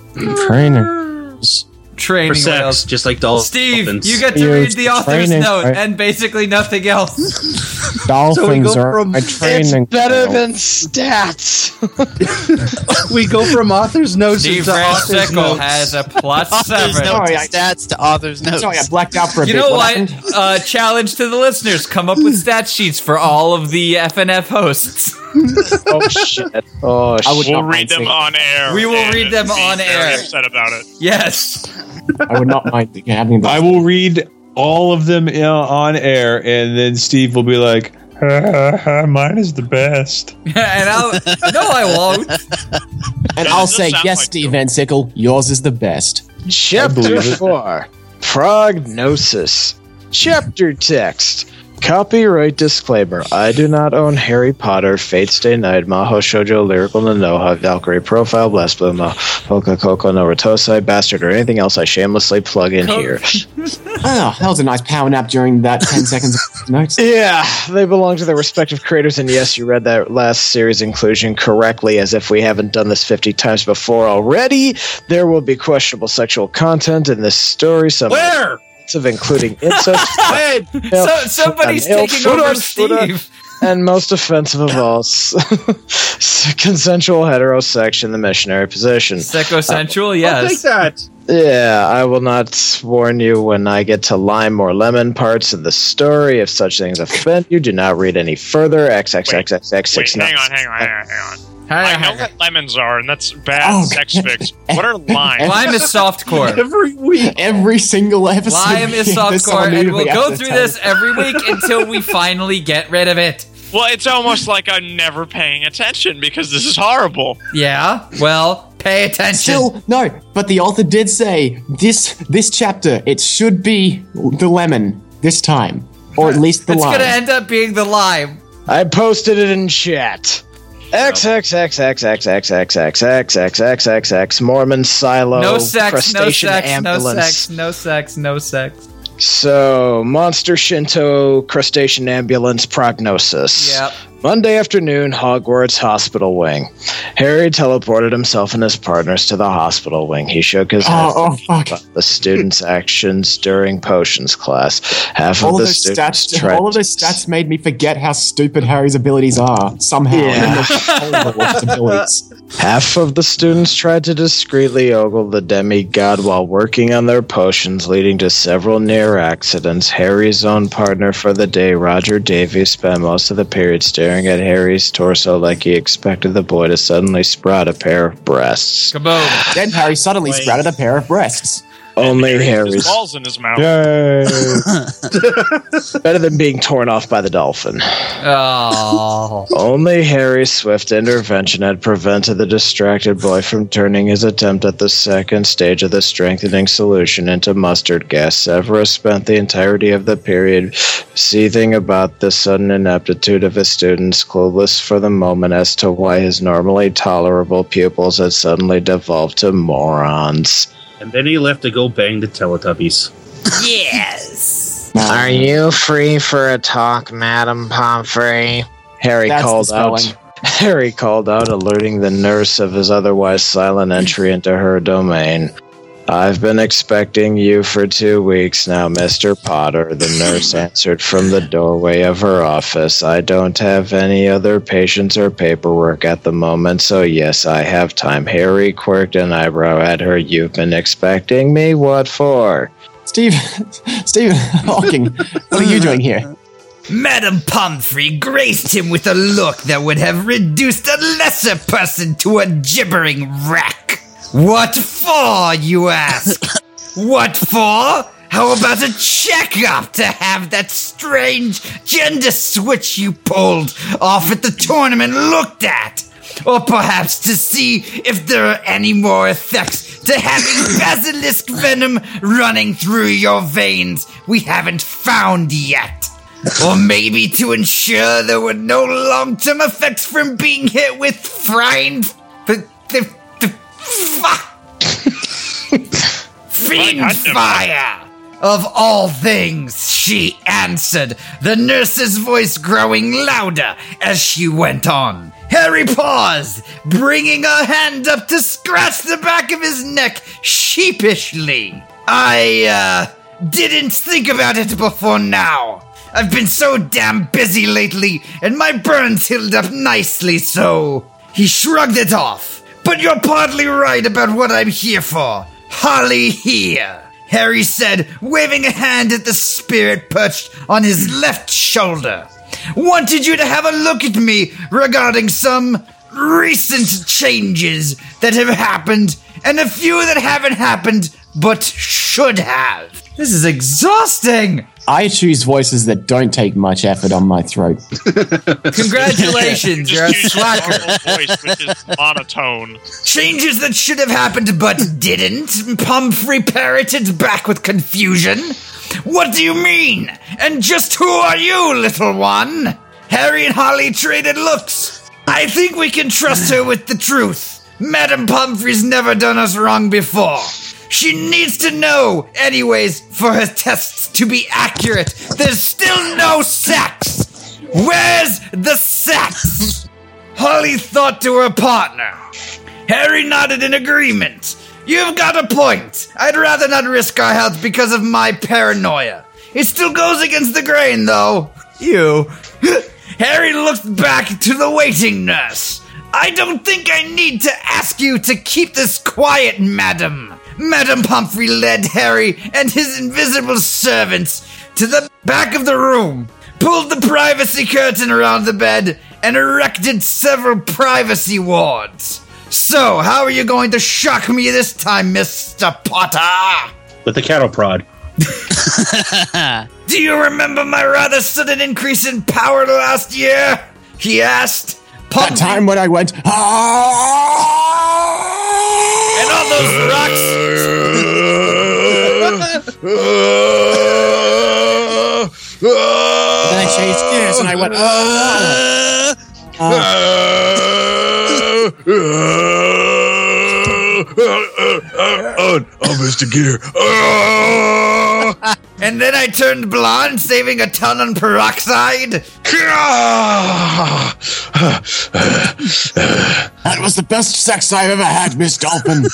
Training For sex, whales. just like dolphins. Steve, you get to read the author's note and basically nothing else. Dolphins are a training. It's better whale. than stats. We go from author's notes Steve to author's Sickle notes. has a plus Author's 7. notes, stats to author's notes. Sorry, I blacked out for a You bit. know What what? happened? Challenge to the listeners. Come up with stat sheets for all of the FNF hosts. Oh shit! Oh shit! I would We'll not read mind them seeing- on air. We will and read them be on very air. upset about it. Yes. I would not mind having the I will read all of them on air, and then Steve will be like, mine is the best. And I won't. And Yeah, I'll it does say, sound yes, like Steve it. Van Sickle, yours is the best. Chapter believe it. 4. Prognosis. Chapter text. Copyright disclaimer. I do not own Harry Potter, Fate's Day Night, Maho Shoujo, Lyrical Nanoha, Valkyrie Profile, Blast Bluma, Poka Coco no Rotosai, Bastard, or anything else I shamelessly plug in here. Oh, that was a nice power nap during that 10 seconds of notes. Yeah, they belong to their respective creators, and yes, you read that last series inclusion correctly, as if we haven't done this 50 times before already. There will be questionable sexual content in this story. Some Where? of including incest. Somebody's taking over Steve. And most offensive of all, consensual heterosexual in the missionary position. Psychosensual, yes. I'll take that. Yeah, I will not warn you when I get to lime or lemon parts of the story. If such things offend you, do not read any further. XXXXX6. Wait, hang on. I know what lemons are, and that's bad sex fics. What are limes? Lime is softcore. Every week. Every single episode. Lime is softcore, and we'll go through this every week until we finally get rid of it. Well, it's almost like I'm never paying attention because this is horrible. Yeah, well, pay attention. Still, no, but the author did say this chapter, it should be the lemon this time. Or at least the It's lime. gonna end up being the lime. I posted it in chat. XXXXXXXXXXXXX Mormon Silo No sex, no Crustacean sex, no Ambulance. sex, no sex, no sex. So, Monster Shinto Crustacean Ambulance Prognosis. Yep. Monday afternoon, Hogwarts Hospital Wing. Harry teleported himself and his partners to the hospital wing. He shook his head fuck. about the students' actions during potions class. Half All of of the those students stats, tried all of those stats made me forget how stupid Harry's abilities are. Somehow, Yeah. abilities. Half of the students tried to discreetly ogle the demigod while working on their potions, leading to several near accidents. Harry's own partner for the day, Roger Davies, spent most of the period staring at Harry's torso like he expected the boy to suddenly sprout a pair of breasts. Kaboom. Then Harry suddenly sprouted a pair of breasts. Only His Harry's. balls in his mouth. Better than being torn off by the dolphin. Oh. Only Harry's swift intervention had prevented the distracted boy from turning his attempt at the second stage of the strengthening solution into mustard gas. Severus spent the entirety of the period seething about the sudden ineptitude of his students, clueless for the moment as to why his normally tolerable pupils had suddenly devolved to morons. And then he left to go bang the Teletubbies. Yes. Are you free for a talk, Madam Pomfrey? Harry That's called the out. spelling. Harry called out, alerting the nurse of his otherwise silent entry into her domain. I've been expecting you for 2 weeks now, Mr. Potter, the nurse answered from the doorway of her office. I don't have any other patients or paperwork at the moment, so yes, I have time. Harry quirked an eyebrow at her. You've been expecting me? What for? Stephen Hawking, what are you doing here? Madam Pomfrey graced him with a look that would have reduced a lesser person to a gibbering wreck. What for, you ask? What for? How about a checkup to have that strange gender switch you pulled off at the tournament looked at? Or perhaps to see if there are any more effects to having basilisk venom running through your veins we haven't found yet? Or maybe to ensure there were no long-term effects from being hit with fiend fire. Of all things, she answered, the nurse's voice growing louder as she went on. Harry paused, bringing a hand up to scratch the back of his neck sheepishly. I didn't think about it before now. I've been so damn busy lately, and my burns healed up nicely, so... He shrugged it off. But you're partly right about what I'm here for. Holly here, Harry said, waving a hand at the spirit perched on his left shoulder. Wanted you to have a look at me regarding some recent changes that have happened, and a few that haven't happened, but should have. This is exhausting. I choose voices that don't take much effort on my throat. Congratulations, you're a Just use your slacker. normal voice, which is monotone. Changes that should have happened but didn't? Pomfrey parroted back with confusion. What do you mean? And just who are you, little one? Harry and Holly traded looks. I think we can trust her with the truth. Madam Pomfrey's never done us wrong before. She needs to know, anyways, for her tests to be accurate. There's still no sex. Where's the sex? Holly thought to her partner. Harry nodded in agreement. You've got a point. I'd rather not risk our health because of my paranoia. It still goes against the grain, though. You. Harry looked back to the waiting nurse. I don't think I need to ask you to keep this quiet, madam. Madam Pomfrey led Harry and his invisible servants to the back of the room, pulled the privacy curtain around the bed, and erected several privacy wards. So, how are you going to shock me this time, Mr. Potter? With the cattle prod. Do you remember my rather sudden increase in power last year? He asked. That time when I went, and all those rocks. then I changed gears and I went, Oh, Mr. Gear. And then I turned blonde, saving a ton on peroxide. that was the best sex I've ever had, Miss Dolphin.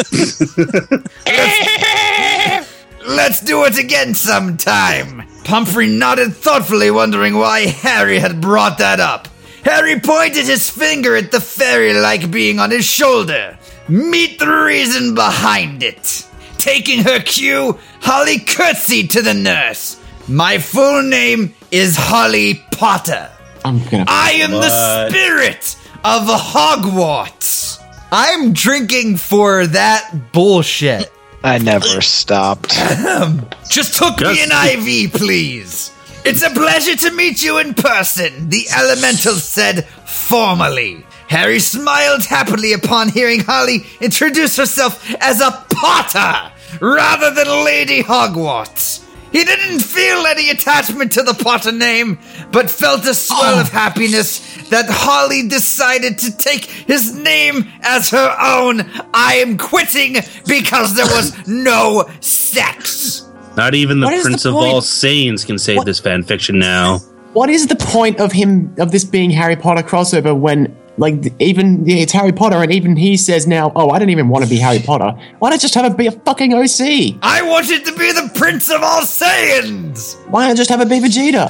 Let's do it again sometime. Pomfrey nodded thoughtfully, wondering why Harry had brought that up. Harry pointed his finger at the fairy-like being on his shoulder. Meet the reason behind it. Taking her cue, Holly curtsied to the nurse. My full name is Holly Potter. I am the spirit of Hogwarts. I'm drinking for that bullshit. I never stopped. Just hook me an IV, please. It's a pleasure to meet you in person, the elemental said formally. Harry smiled happily upon hearing Holly introduce herself as a Potter rather than Lady Hogwarts. He didn't feel any attachment to the Potter name, but felt a swell of happiness that Holly decided to take his name as her own. I am quitting because there was no sex. Not even the What is Prince the of point? All Saiyans can save this fanfiction now. What is the point of this being Harry Potter crossover when, it's Harry Potter and even he says now, I don't even want to be Harry Potter. Why not just have it be a fucking OC? I wanted to be the Prince of All Saiyans! Why not just have it be Vegeta?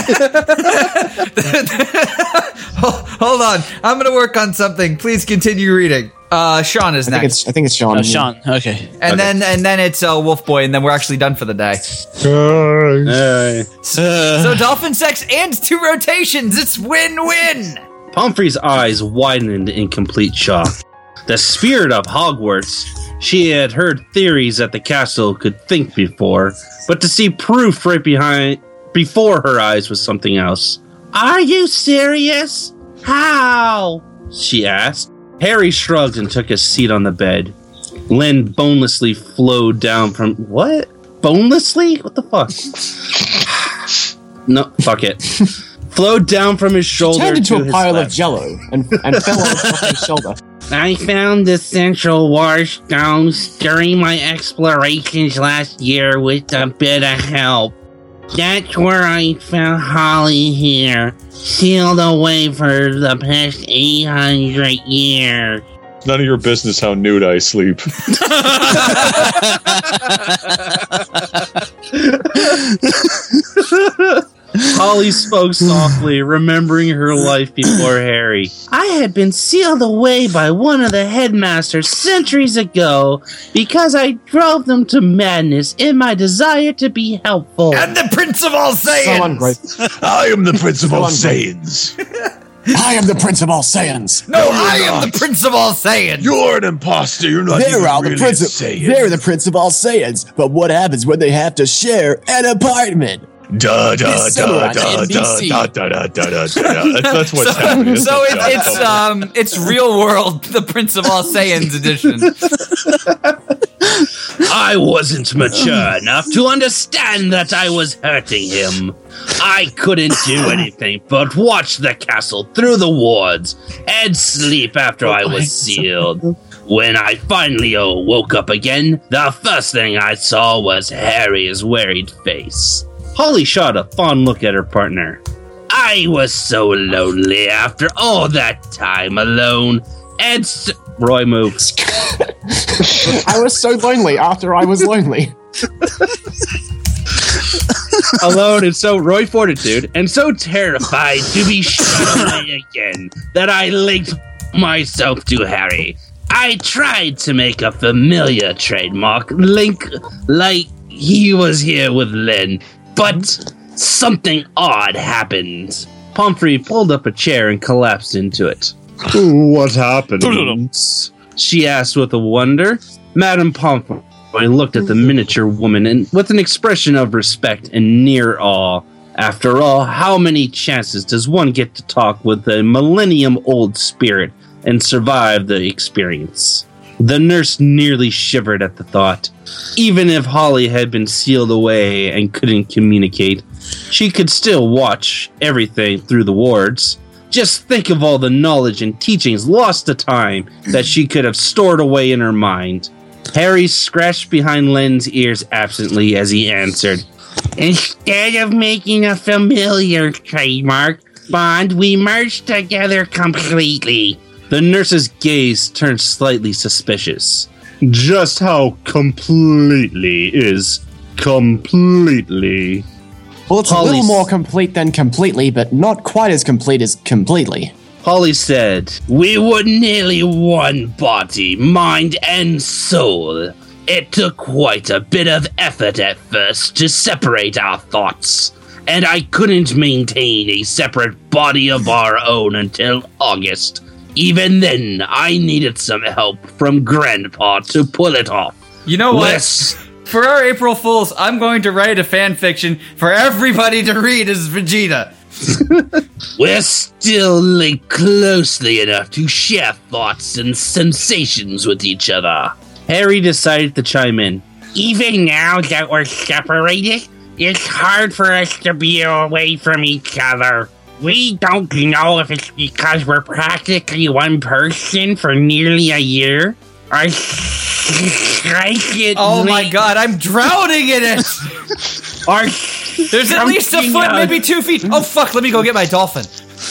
Hold on. I'm going to work on something. Please continue reading. Sean is next. I think it's Sean. Oh, Sean. Okay. And then it's Wolf Boy, and then we're actually done for the day. So dolphin sex and 2 rotations. It's win-win. Pomfrey's eyes widened in complete shock. The spirit of Hogwarts. She had heard theories that the castle could think before, but to see proof right before her eyes was something else. Are you serious? How? She asked. Harry shrugged and took a seat on the bed. Len bonelessly flowed down from... What? Bonelessly? What the fuck? No, fuck it. Flowed down from his shoulder. Turned into to a his pile left. of jello and fell on his shoulder. I found the Central War Stones during my explorations last year with a bit of help. That's where I found Holly here, sealed away for the past 800 years. None of your business how nude I sleep. Holly spoke softly, remembering her life before Harry. I had been sealed away by one of the headmasters centuries ago because I drove them to madness in my desire to be helpful. And the Prince of All Saiyans. I am the Prince of All Saiyans. I am the Prince of All Saiyans. No, I am the Prince of All Saiyans. You're an imposter. You're not even really a Saiyan. They're the Prince of All Saiyans. But what happens when they have to share an apartment? Da da da da da da da. That's what's happening. So it's real world, the Prince of All Saiyans edition. I wasn't mature enough to understand that I was hurting him. I couldn't do anything but watch the castle through the wards and sleep after I was sealed. When I finally woke up again, the first thing I saw was Harry's worried face. Holly shot a fond look at her partner. I was so lonely after all that time alone. And Roy moved. I was so lonely after I was lonely. alone and so Roy Fortitude, and so terrified to be shut away again that I linked myself to Harry. I tried to make a familiar trademark link like he was here with Lynn, but something odd happened. Pomfrey pulled up a chair and collapsed into it. What happened? She asked with a wonder. Madame Pomfrey looked at the miniature woman and with an expression of respect and near awe. After all, how many chances does one get to talk with a millennium-old spirit and survive the experience? The nurse nearly shivered at the thought. Even if Holly had been sealed away and couldn't communicate, she could still watch everything through the wards. Just think of all the knowledge and teachings lost to time that she could have stored away in her mind. Harry scratched behind Len's ears absently as he answered, "Instead of making a familiar trademark bond, we merged together completely." The nurse's gaze turned slightly suspicious. Just how completely is completely? Well, it's a little more complete than completely, but not quite as complete as completely. Holly said, "We were nearly one body, mind and soul. It took quite a bit of effort at first to separate our thoughts, and I couldn't maintain a separate body of our own until August. Even then, I needed some help from Grandpa to pull it off." You know what? For our April Fools, I'm going to write a fan fiction for everybody to read as Vegeta. We're still linked closely enough to share thoughts and sensations with each other. Harry decided to chime in. Even now that we're separated, it's hard for us to be away from each other. We don't know if it's because we're practically one person for nearly a year. Oh my god, I'm drowning in it! There's at least a foot, maybe 2 feet. Oh fuck, let me go get my dolphin.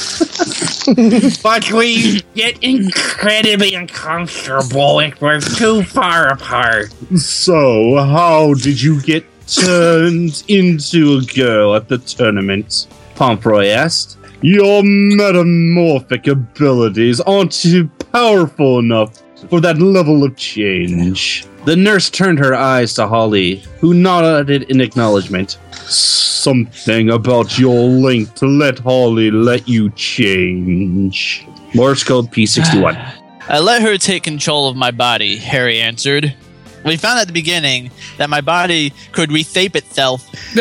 But we get incredibly uncomfortable if we're too far apart. So, how did you get turned into a girl at the tournament? Pomfrey asked. Your metamorphic abilities aren't too powerful enough for that level of change. The nurse turned her eyes to Holly, who nodded in acknowledgement. Something about your link to let Holly let you change. Morse code P61. I let her take control of my body, Harry answered. We found at the beginning that my body could reshape itself to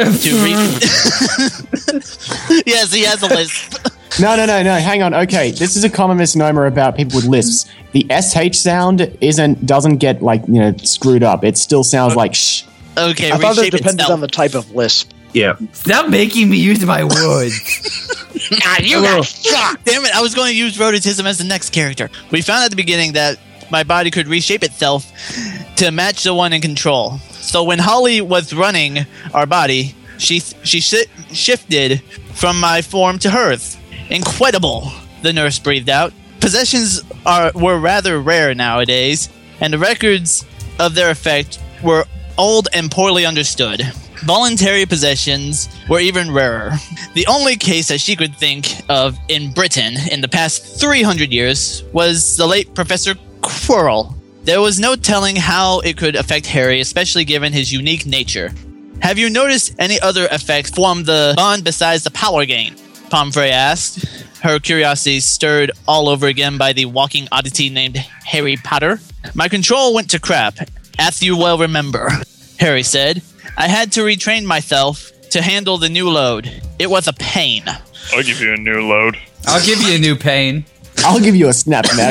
Yes, he has a lisp. No, hang on. Okay, this is a common misnomer about people with lisps. The SH sound doesn't get screwed up. It still sounds like shh. Okay, I thought it depended on the type of lisp. Yeah. Stop making me use my words. You got shocked. Damn it, I was going to use rhodotism as the next character. We found at the beginning that my body could reshape itself to match the one in control. So when Holly was running our body, she shifted from my form to hers. Incredible, the nurse breathed out. Possessions were rather rare nowadays, and the records of their effect were old and poorly understood. Voluntary possessions were even rarer. The only case that she could think of in Britain in the past 300 years was the late Professor Quirrell. There was no telling how it could affect Harry, especially given his unique nature. Have you noticed any other effects from the bond besides the power gain? Pomfrey asked, her curiosity stirred all over again by the walking oddity named Harry Potter. My control went to crap, as you well remember, Harry said. I had to retrain myself to handle the new load. It was a pain. I'll give you a new load. I'll give you a new pain. I'll give you a snap neck.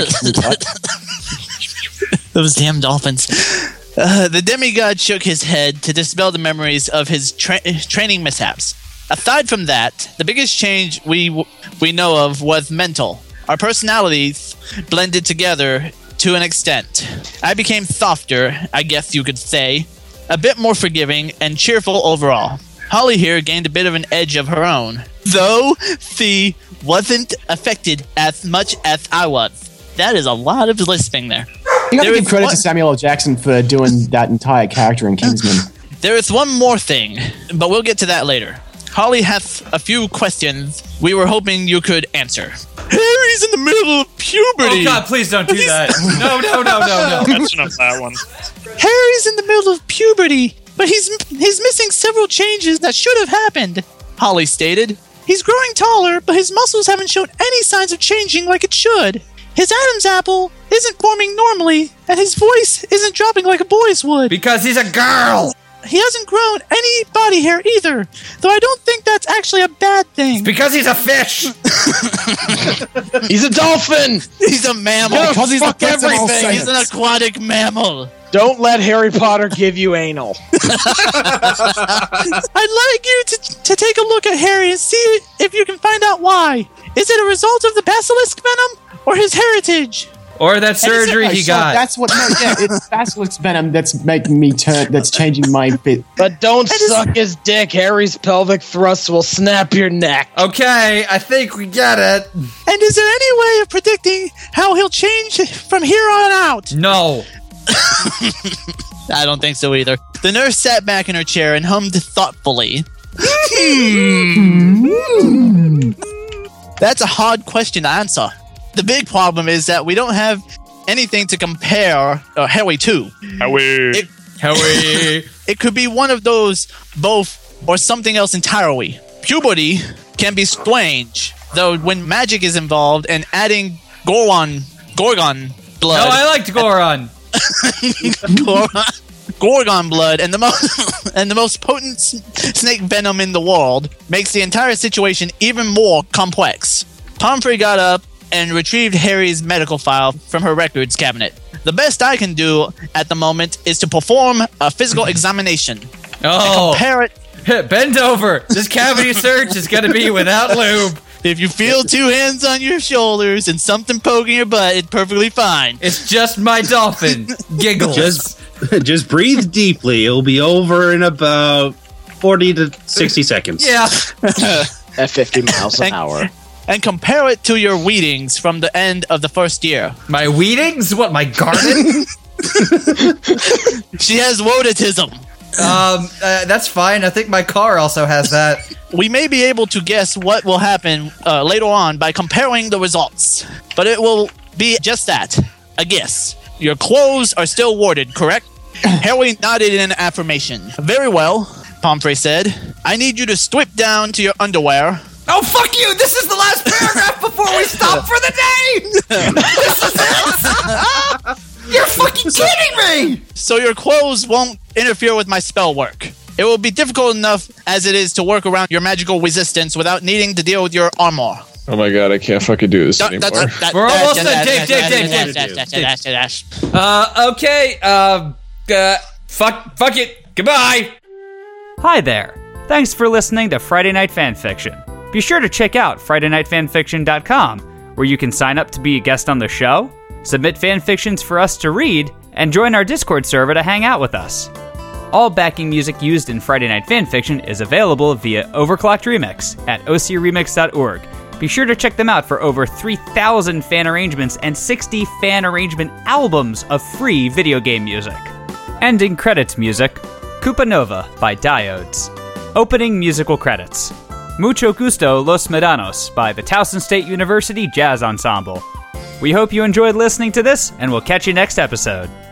Those damn dolphins. The demigod shook his head to dispel the memories of his training mishaps. Aside from that, the biggest change we know of was mental. Our personalities blended together to an extent. I became softer, I guess you could say, a bit more forgiving and cheerful overall. Holly here gained a bit of an edge of her own, though she wasn't affected as much as I was. That is a lot of lisping there. You got to give credit to Samuel L. Jackson for doing that entire character in Kingsman. There is one more thing, but we'll get to that later. Holly has a few questions we were hoping you could answer. Harry's in the middle of puberty. Oh God, please don't do that. No. That's enough of that one. Harry's in the middle of puberty, but he's missing several changes that should have happened, Holly stated. He's growing taller, but his muscles haven't shown any signs of changing like it should. His Adam's apple isn't forming normally, and his voice isn't dropping like a boy's would. Because he's a girl! He hasn't grown any body hair either, though I don't think that's actually a bad thing. Because he's a fish! He's a dolphin! He's a mammal. Yeah, because he's fuck everything. He's an aquatic mammal. Don't let Harry Potter give you anal. I'd like you to take a look at Harry and see if you can find out why. Is it a result of the basilisk venom or his heritage? Or that surgery he got. That's what. No, yeah, it's basilisk venom that's making me turn. That's changing my bit. But don't suck his dick. Harry's pelvic thrust will snap your neck. Okay, I think we get it. And is there any way of predicting how he'll change from here on out? No. I don't think so either. The nurse sat back in her chair and hummed thoughtfully. That's a hard question to answer. The big problem is that we don't have anything to compare Harry to. Harry. It could be one of those, both, or something else entirely. Puberty can be strange, though when magic is involved and adding Gorgon blood. No, I liked Goron. Gorgon blood and the most potent snake venom in the world makes the entire situation even more complex. Pomfrey got up and retrieved Harry's medical file from her records cabinet. The best I can do at the moment is to perform a physical examination. Oh, compare it. Bend over. This cavity search is going to be without lube. If you feel two hands on your shoulders and something poking your butt, it's perfectly fine. It's just my dolphin. Giggles. Just breathe deeply. It'll be over in about 40 to 60 seconds. Yeah. At 50 miles an hour. And compare it to your weedings from the end of the first year. My weedings? What, my garden? She has wodatism. That's fine. I think my car also has that. We may be able to guess what will happen later on by comparing the results. But it will be just that, a guess. Your clothes are still warded, correct? Harry nodded in affirmation. Very well, Pomfrey said. I need you to strip down to your underwear. Oh, fuck you! This is the last paragraph before we stop for the day! This is it! You're fucking kidding me! So your clothes won't interfere with my spell work. It will be difficult enough as it is to work around your magical resistance without needing to deal with your armor. Oh my god, I can't fucking do this anymore. We're almost done. Dave. Okay, fuck it. Goodbye. Hi there. Thanks for listening to Friday Night Fanfiction. Be sure to check out FridayNightFanfiction.com, where you can sign up to be a guest on the show, submit fanfictions for us to read, and join our Discord server to hang out with us. All backing music used in Friday Night Fanfiction is available via Overclocked Remix at ocremix.org. Be sure to check them out for over 3,000 fan arrangements and 60 fan arrangement albums of free video game music. Ending credits music, Koopa Nova by Diodes. Opening musical credits, Mucho Gusto Los Medanos by the Towson State University Jazz Ensemble. We hope you enjoyed listening to this, and we'll catch you next episode.